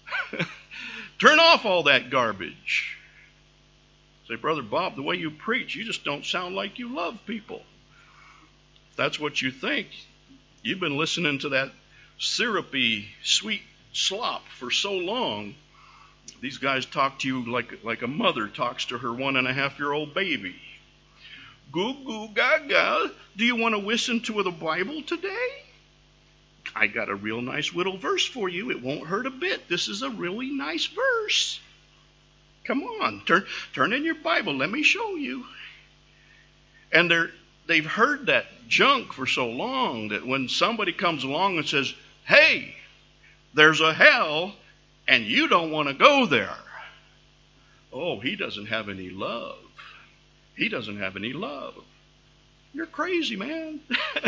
Turn off all that garbage. Say, Brother Bob, the way you preach, you just don't sound like you love people. If that's what you think, you've been listening to that syrupy, sweet slop for so long. These guys talk to you like, like a mother talks to her one and a half year old baby. Goo goo gaga, do you want to listen to the Bible today? I got a real nice little verse for you. It won't hurt a bit. This is a really nice verse. Come on, turn turn in your Bible. Let me show you. And they're they've heard that junk for so long that when somebody comes along and says, hey, there's a hell and you don't want to go there. Oh, he doesn't have any love. He doesn't have any love. You're crazy, man.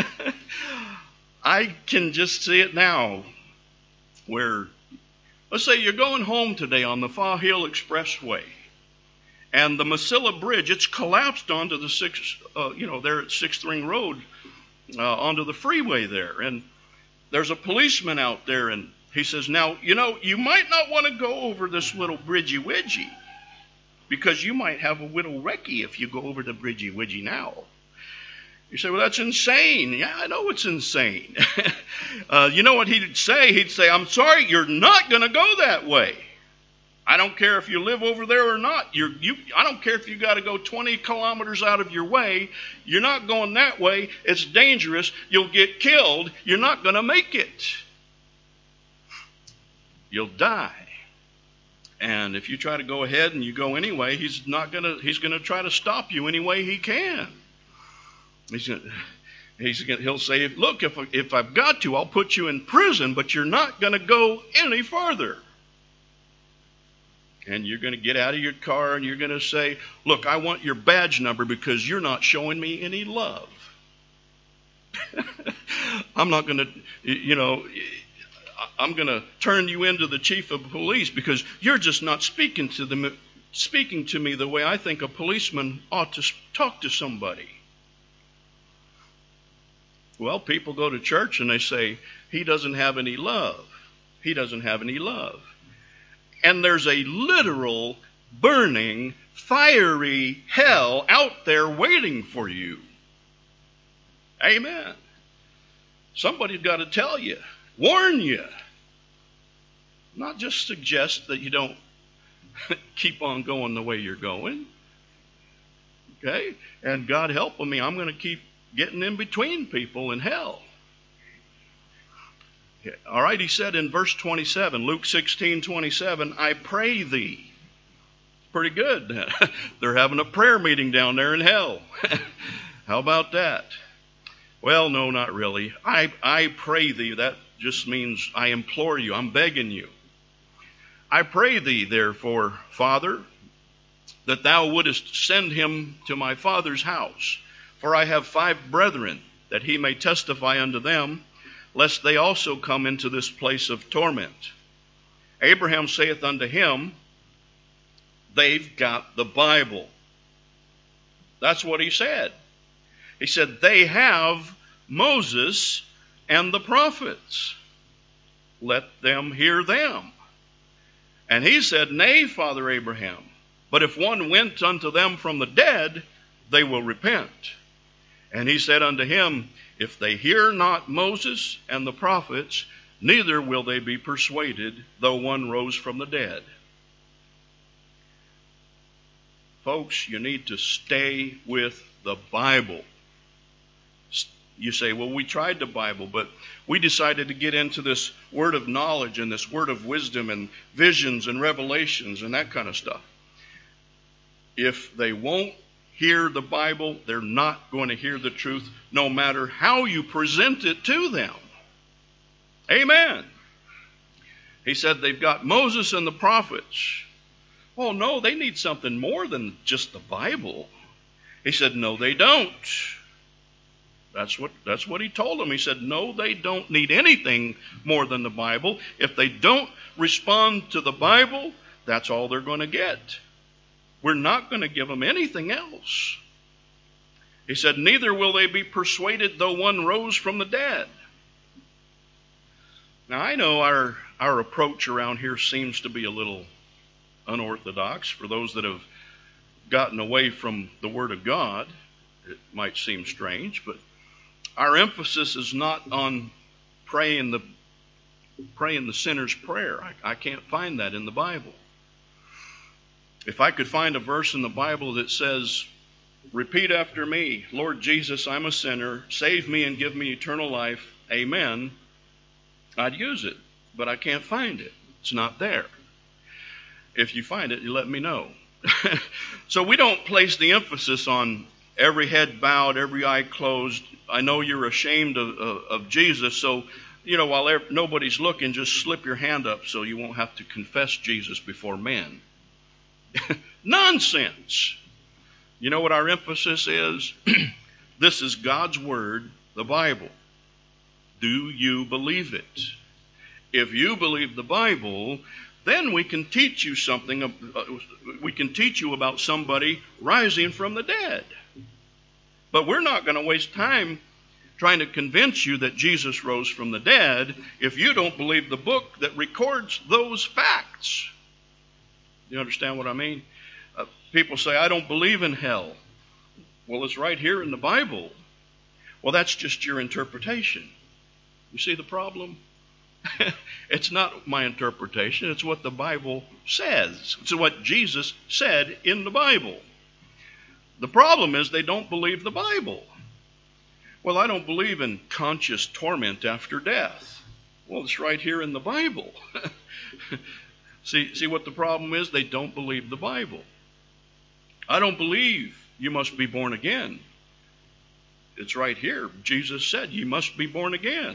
I can just see it now where, let's say you're going home today on the Far Hill Expressway, and the Masilla Bridge, it's collapsed onto the sixth, uh, you know, there at Sixth Ring Road, uh, onto the freeway there. And there's a policeman out there, and he says, now, you know, you might not want to go over this little bridgey widgey, because you might have a little wrecky if you go over the bridgey widgey now. You say, well, that's insane. Yeah, I know it's insane. uh, you know what he'd say? He'd say, I'm sorry, you're not going to go that way. I don't care if you live over there or not. You're, you, I don't care if you got to go twenty kilometers out of your way. You're not going that way. It's dangerous. You'll get killed. You're not going to make it. You'll die. And if you try to go ahead and you go anyway, he's not going to, he's going to try to stop you any way he can. He's gonna, he's gonna, he'll say, look, if, if I've got to, I'll put you in prison, but you're not going to go any further. And you're going to get out of your car and you're going to say, look, I want your badge number because you're not showing me any love. I'm not going to, you know, I'm going to turn you into the chief of police because you're just not speaking to them, speaking to me the way I think a policeman ought to talk to somebody. Well, people go to church and they say, he doesn't have any love. He doesn't have any love. And there's a literal, burning, fiery hell out there waiting for you. Amen. Somebody's got to tell you, warn you. Not just suggest that you don't keep on going the way you're going. Okay? And God helping me, I'm going to keep getting in between people in hell. Okay. All right, he said in verse twenty-seven, Luke sixteen twenty-seven, I pray thee. Pretty good. They're having a prayer meeting down there in hell. How about that? Well, no, not really. I, I pray thee. That just means I implore you. I'm begging you. I pray thee, therefore, Father, that thou wouldest send him to my father's house. For I have five brethren, that he may testify unto them, lest they also come into this place of torment. Abraham saith unto him, they've got the Bible. That's what he said. He said, they have Moses and the prophets. Let them hear them. And he said, nay, Father Abraham, but if one went unto them from the dead, they will repent. And he said unto him, if they hear not Moses and the prophets, neither will they be persuaded, though one rose from the dead. Folks, you need to stay with the Bible. You say, well, we tried the Bible, but we decided to get into this word of knowledge and this word of wisdom and visions and revelations and that kind of stuff. If they won't hear the Bible, they're not going to hear the truth, no matter how you present it to them. Amen. He said they've got Moses and the prophets. Oh, no, they need something more than just the Bible. He said, no, they don't. That's what, that's what he told them. He said, no, they don't need anything more than the Bible. If they don't respond to the Bible, that's all they're going to get. We're not going to give them anything else. He said, neither will they be persuaded though one rose from the dead. Now, I know our, our approach around here seems to be a little unorthodox for those that have gotten away from the Word of God. It might seem strange, but our emphasis is not on praying the praying the sinner's prayer. I, I can't find that in the Bible. If I could find a verse in the Bible that says, repeat after me, Lord Jesus, I'm a sinner, save me and give me eternal life, amen, I'd use it, but I can't find it. It's not there. If you find it, you let me know. So we don't place the emphasis on every head bowed, every eye closed. I know you're ashamed of, of, of Jesus, so, you know, while nobody's looking, just slip your hand up so you won't have to confess Jesus before men. Nonsense. You know what our emphasis is? This is God's Word, the Bible. Do you believe it? If you believe the Bible, then we can teach you something. Uh, we can teach you about somebody rising from the dead. But we're not going to waste time trying to convince you that Jesus rose from the dead if you don't believe the book that records those facts. You understand what I mean? Uh, people say, I don't believe in hell. Well, it's right here in the Bible. Well, that's just your interpretation. You see the problem? It's not my interpretation. It's what the Bible says. It's what Jesus said in the Bible. The problem is they don't believe the Bible. Well, I don't believe in conscious torment after death. Well, it's right here in the Bible. see, see what the problem is? They don't believe the Bible. I don't believe you must be born again. It's right here. Jesus said you must be born again.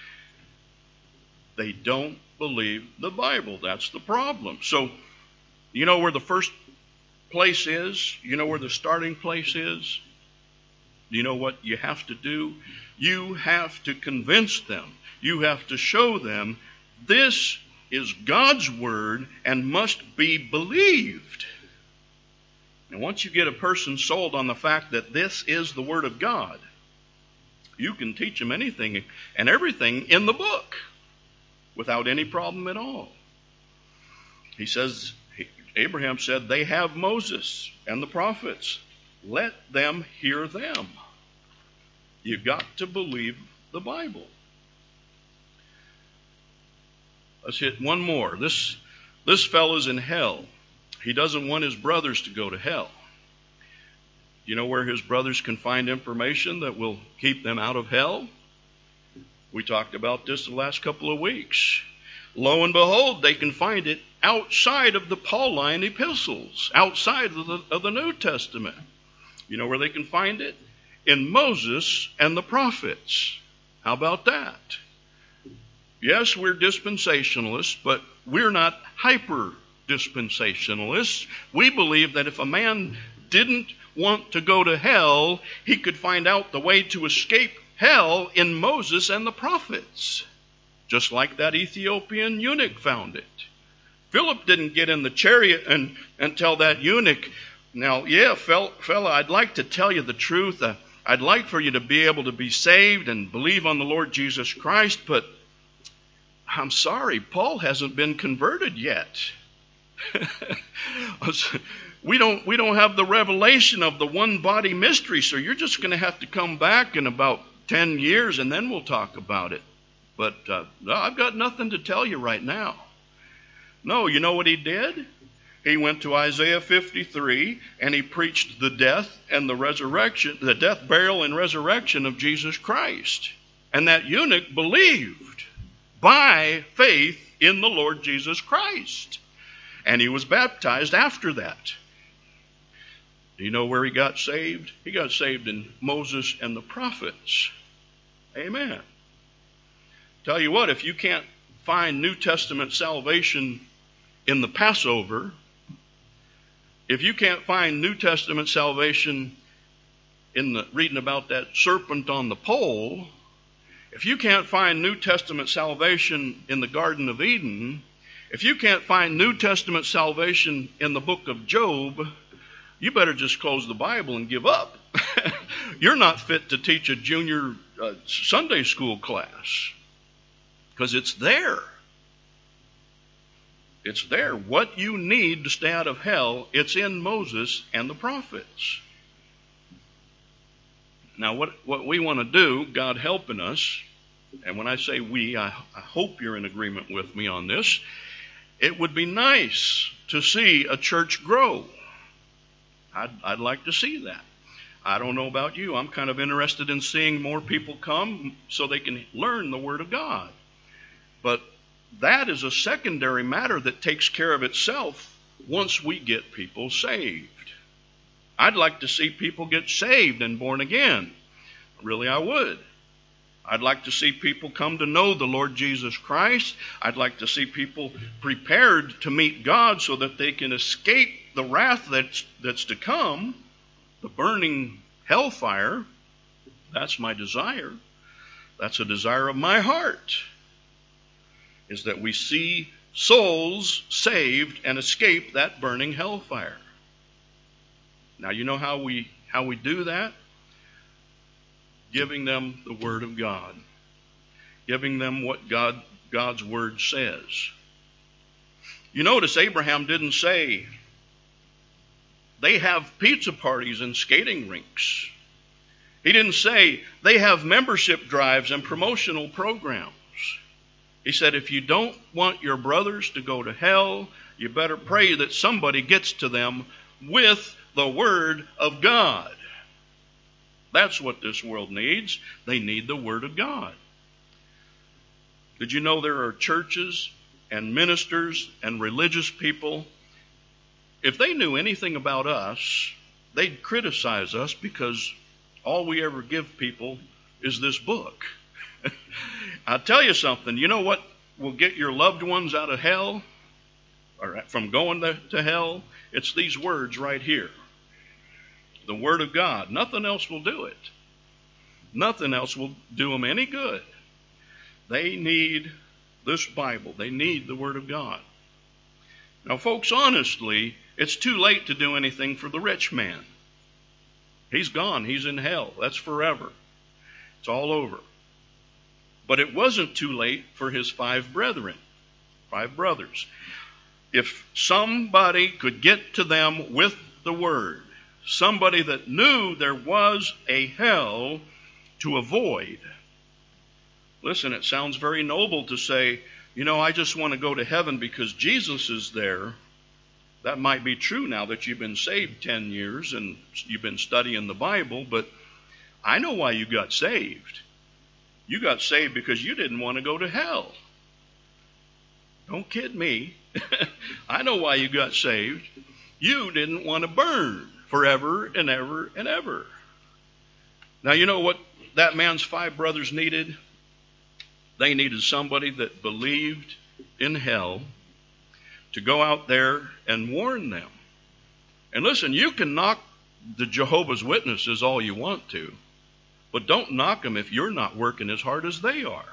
They don't believe the Bible. That's the problem. So, you know where the first place is? You know where the starting place is? You know what you have to do? You have to convince them. You have to show them this is God's Word and must be believed. And once you get a person sold on the fact that this is the Word of God, you can teach them anything and everything in the book without any problem at all. He says, Abraham said, they have Moses and the prophets. Let them hear them. You've got to believe the Bible. Let's hit one more. This, this fellow's in hell. He doesn't want his brothers to go to hell. You know where his brothers can find information that will keep them out of hell? We talked about this the last couple of weeks. Lo and behold, they can find it outside of the Pauline epistles, outside of the, of the New Testament. You know where they can find it? In Moses and the prophets. How about that? Yes, we're dispensationalists, but we're not hyper dispensationalists. We believe that if a man didn't want to go to hell, he could find out the way to escape hell in Moses and the prophets, just like that Ethiopian eunuch found it. Philip didn't get in the chariot and, and tell that eunuch, now, yeah, fella, I'd like to tell you the truth. Uh, I'd like for you to be able to be saved and believe on the Lord Jesus Christ, but I'm sorry, Paul hasn't been converted yet. we don't we don't have the revelation of the one body mystery, so you're just going to have to come back in about ten years and then we'll talk about it. But uh, I've got nothing to tell you right now. No, you know what he did? He went to Isaiah fifty-three and he preached the death and the resurrection, the death, burial, and resurrection of Jesus Christ. And that eunuch believed by faith in the Lord Jesus Christ. And he was baptized after that. Do you know where he got saved? He got saved in Moses and the prophets. Amen. Tell you what, if you can't find New Testament salvation in the Passover, if you can't find New Testament salvation in the reading about that serpent on the pole, if you can't find New Testament salvation in the Garden of Eden, if you can't find New Testament salvation in the book of Job, you better just close the Bible and give up. You're not fit to teach a junior uh, Sunday school class, because it's there. It's there. What you need to stay out of hell, it's in Moses and the prophets. Now, what, what we want to do, God helping us, and when I say we, I, I hope you're in agreement with me on this, it would be nice to see a church grow. I'd, I'd like to see that. I don't know about you. I'm kind of interested in seeing more people come so they can learn the Word of God. But that is a secondary matter that takes care of itself once we get people saved. I'd like to see people get saved and born again. Really, I would. I'd like to see people come to know the Lord Jesus Christ. I'd like to see people prepared to meet God so that they can escape the wrath that's, that's to come, the burning hellfire. That's my desire. That's a desire of my heart, is that we see souls saved and escape that burning hellfire. Now, you know how we how we do that? Giving them the Word of God. Giving them what God God's Word says. You notice Abraham didn't say, they have pizza parties and skating rinks. He didn't say, they have membership drives and promotional programs. He said, if you don't want your brothers to go to hell, you better pray that somebody gets to them with the Word of God. That's what this world needs. They need the Word of God. Did you know there are churches and ministers and religious people? If they knew anything about us, they'd criticize us because all we ever give people is this book. I'll tell you something. You know what will get your loved ones out of hell, or from going to, to hell? It's these words right here. The Word of God. Nothing else will do it. Nothing else will do them any good. They need this Bible. They need the Word of God. Now, folks, honestly, it's too late to do anything for the rich man. He's gone. He's in hell. That's forever. It's all over. But it wasn't too late for his five brethren, five brothers. If somebody could get to them with the Word, somebody that knew there was a hell to avoid. Listen, it sounds very noble to say, you know, I just want to go to heaven because Jesus is there. That might be true now that you've been saved ten years and you've been studying the Bible, but I know why you got saved. You got saved because you didn't want to go to hell. Don't kid me. I know why you got saved. You didn't want to burn forever and ever and ever. Now, you know what that man's five brothers needed? They needed somebody that believed in hell to go out there and warn them. And listen, you can knock the Jehovah's Witnesses all you want to, but don't knock them if you're not working as hard as they are.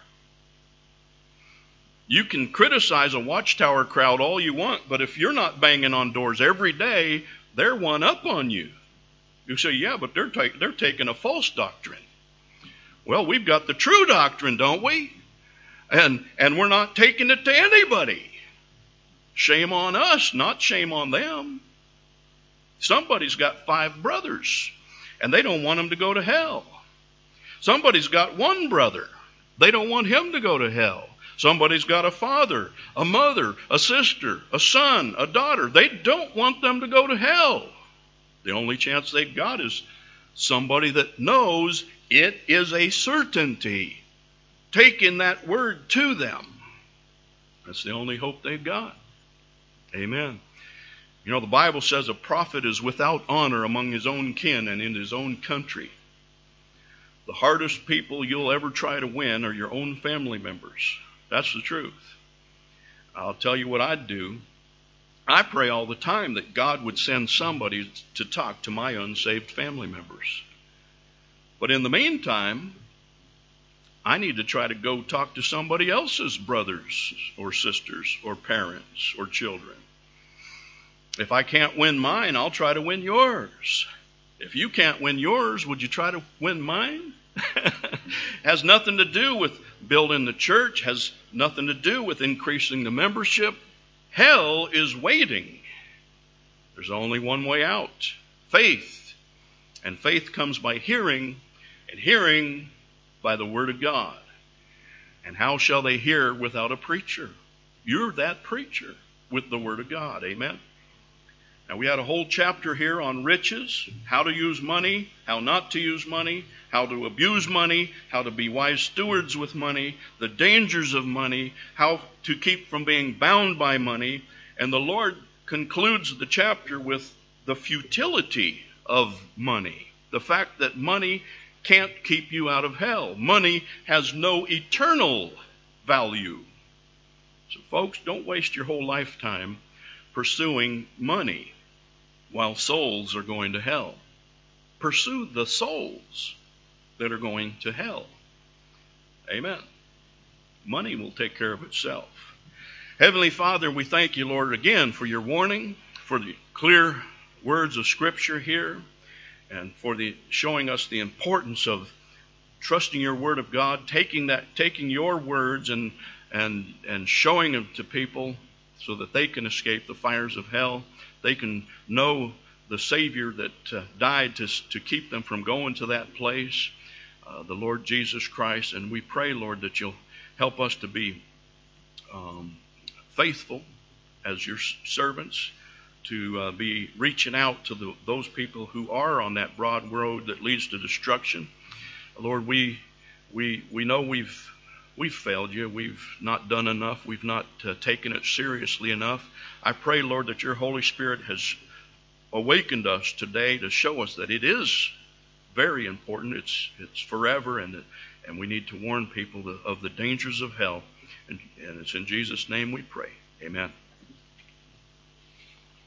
You can criticize a Watchtower crowd all you want, but if you're not banging on doors every day, they're one up on you. You say, yeah, but they're, ta- they're taking a false doctrine. Well, we've got the true doctrine, don't we? And, and we're not taking it to anybody. Shame on us, not shame on them. Somebody's got five brothers, and they don't want them to go to hell. Somebody's got one brother. They don't want him to go to hell. Somebody's got a father, a mother, a sister, a son, a daughter. They don't want them to go to hell. The only chance they've got is somebody that knows it is a certainty, taking that word to them. That's the only hope they've got. Amen. You know, the Bible says a prophet is without honor among his own kin and in his own country. The hardest people you'll ever try to win are your own family members. That's the truth. I'll tell you what I'd do. I pray all the time that God would send somebody to talk to my unsaved family members. But in the meantime, I need to try to go talk to somebody else's brothers or sisters or parents or children. If I can't win mine, I'll try to win yours. If you can't win yours, would you try to win mine? Has nothing to do with building the church, has nothing to do with increasing the membership. Hell is waiting. There's only one way out, faith. And faith comes by hearing, and hearing by the word of God. And how shall they hear without a preacher? You're that preacher with the word of God. Amen. Now, we had a whole chapter here on riches, how to use money, how not to use money, how to abuse money, how to be wise stewards with money, the dangers of money, how to keep from being bound by money. And the Lord concludes the chapter with the futility of money, the fact that money can't keep you out of hell. Money has no eternal value. So, folks, don't waste your whole lifetime pursuing money while souls are going to hell. Pursue the souls that are going to hell. Amen. Money will take care of itself. Heavenly Father, we thank you, Lord, again for your warning, for the clear words of Scripture here, and for the showing us the importance of trusting your word of God, taking that, taking your words and and and showing them to people so that they can escape the fires of hell. They can know the Savior that uh, died to, to keep them from going to that place, uh, the Lord Jesus Christ. And we pray, Lord, that you'll help us to be um, faithful as your servants, to uh, be reaching out to the, those people who are on that broad road that leads to destruction. Lord, we we we know we've We've failed you. We've not done enough. We've not uh, taken it seriously enough. I pray, Lord, that your Holy Spirit has awakened us today to show us that it is very important. It's it's forever, and and we need to warn people of the dangers of hell. And, and it's in Jesus' name we pray. Amen.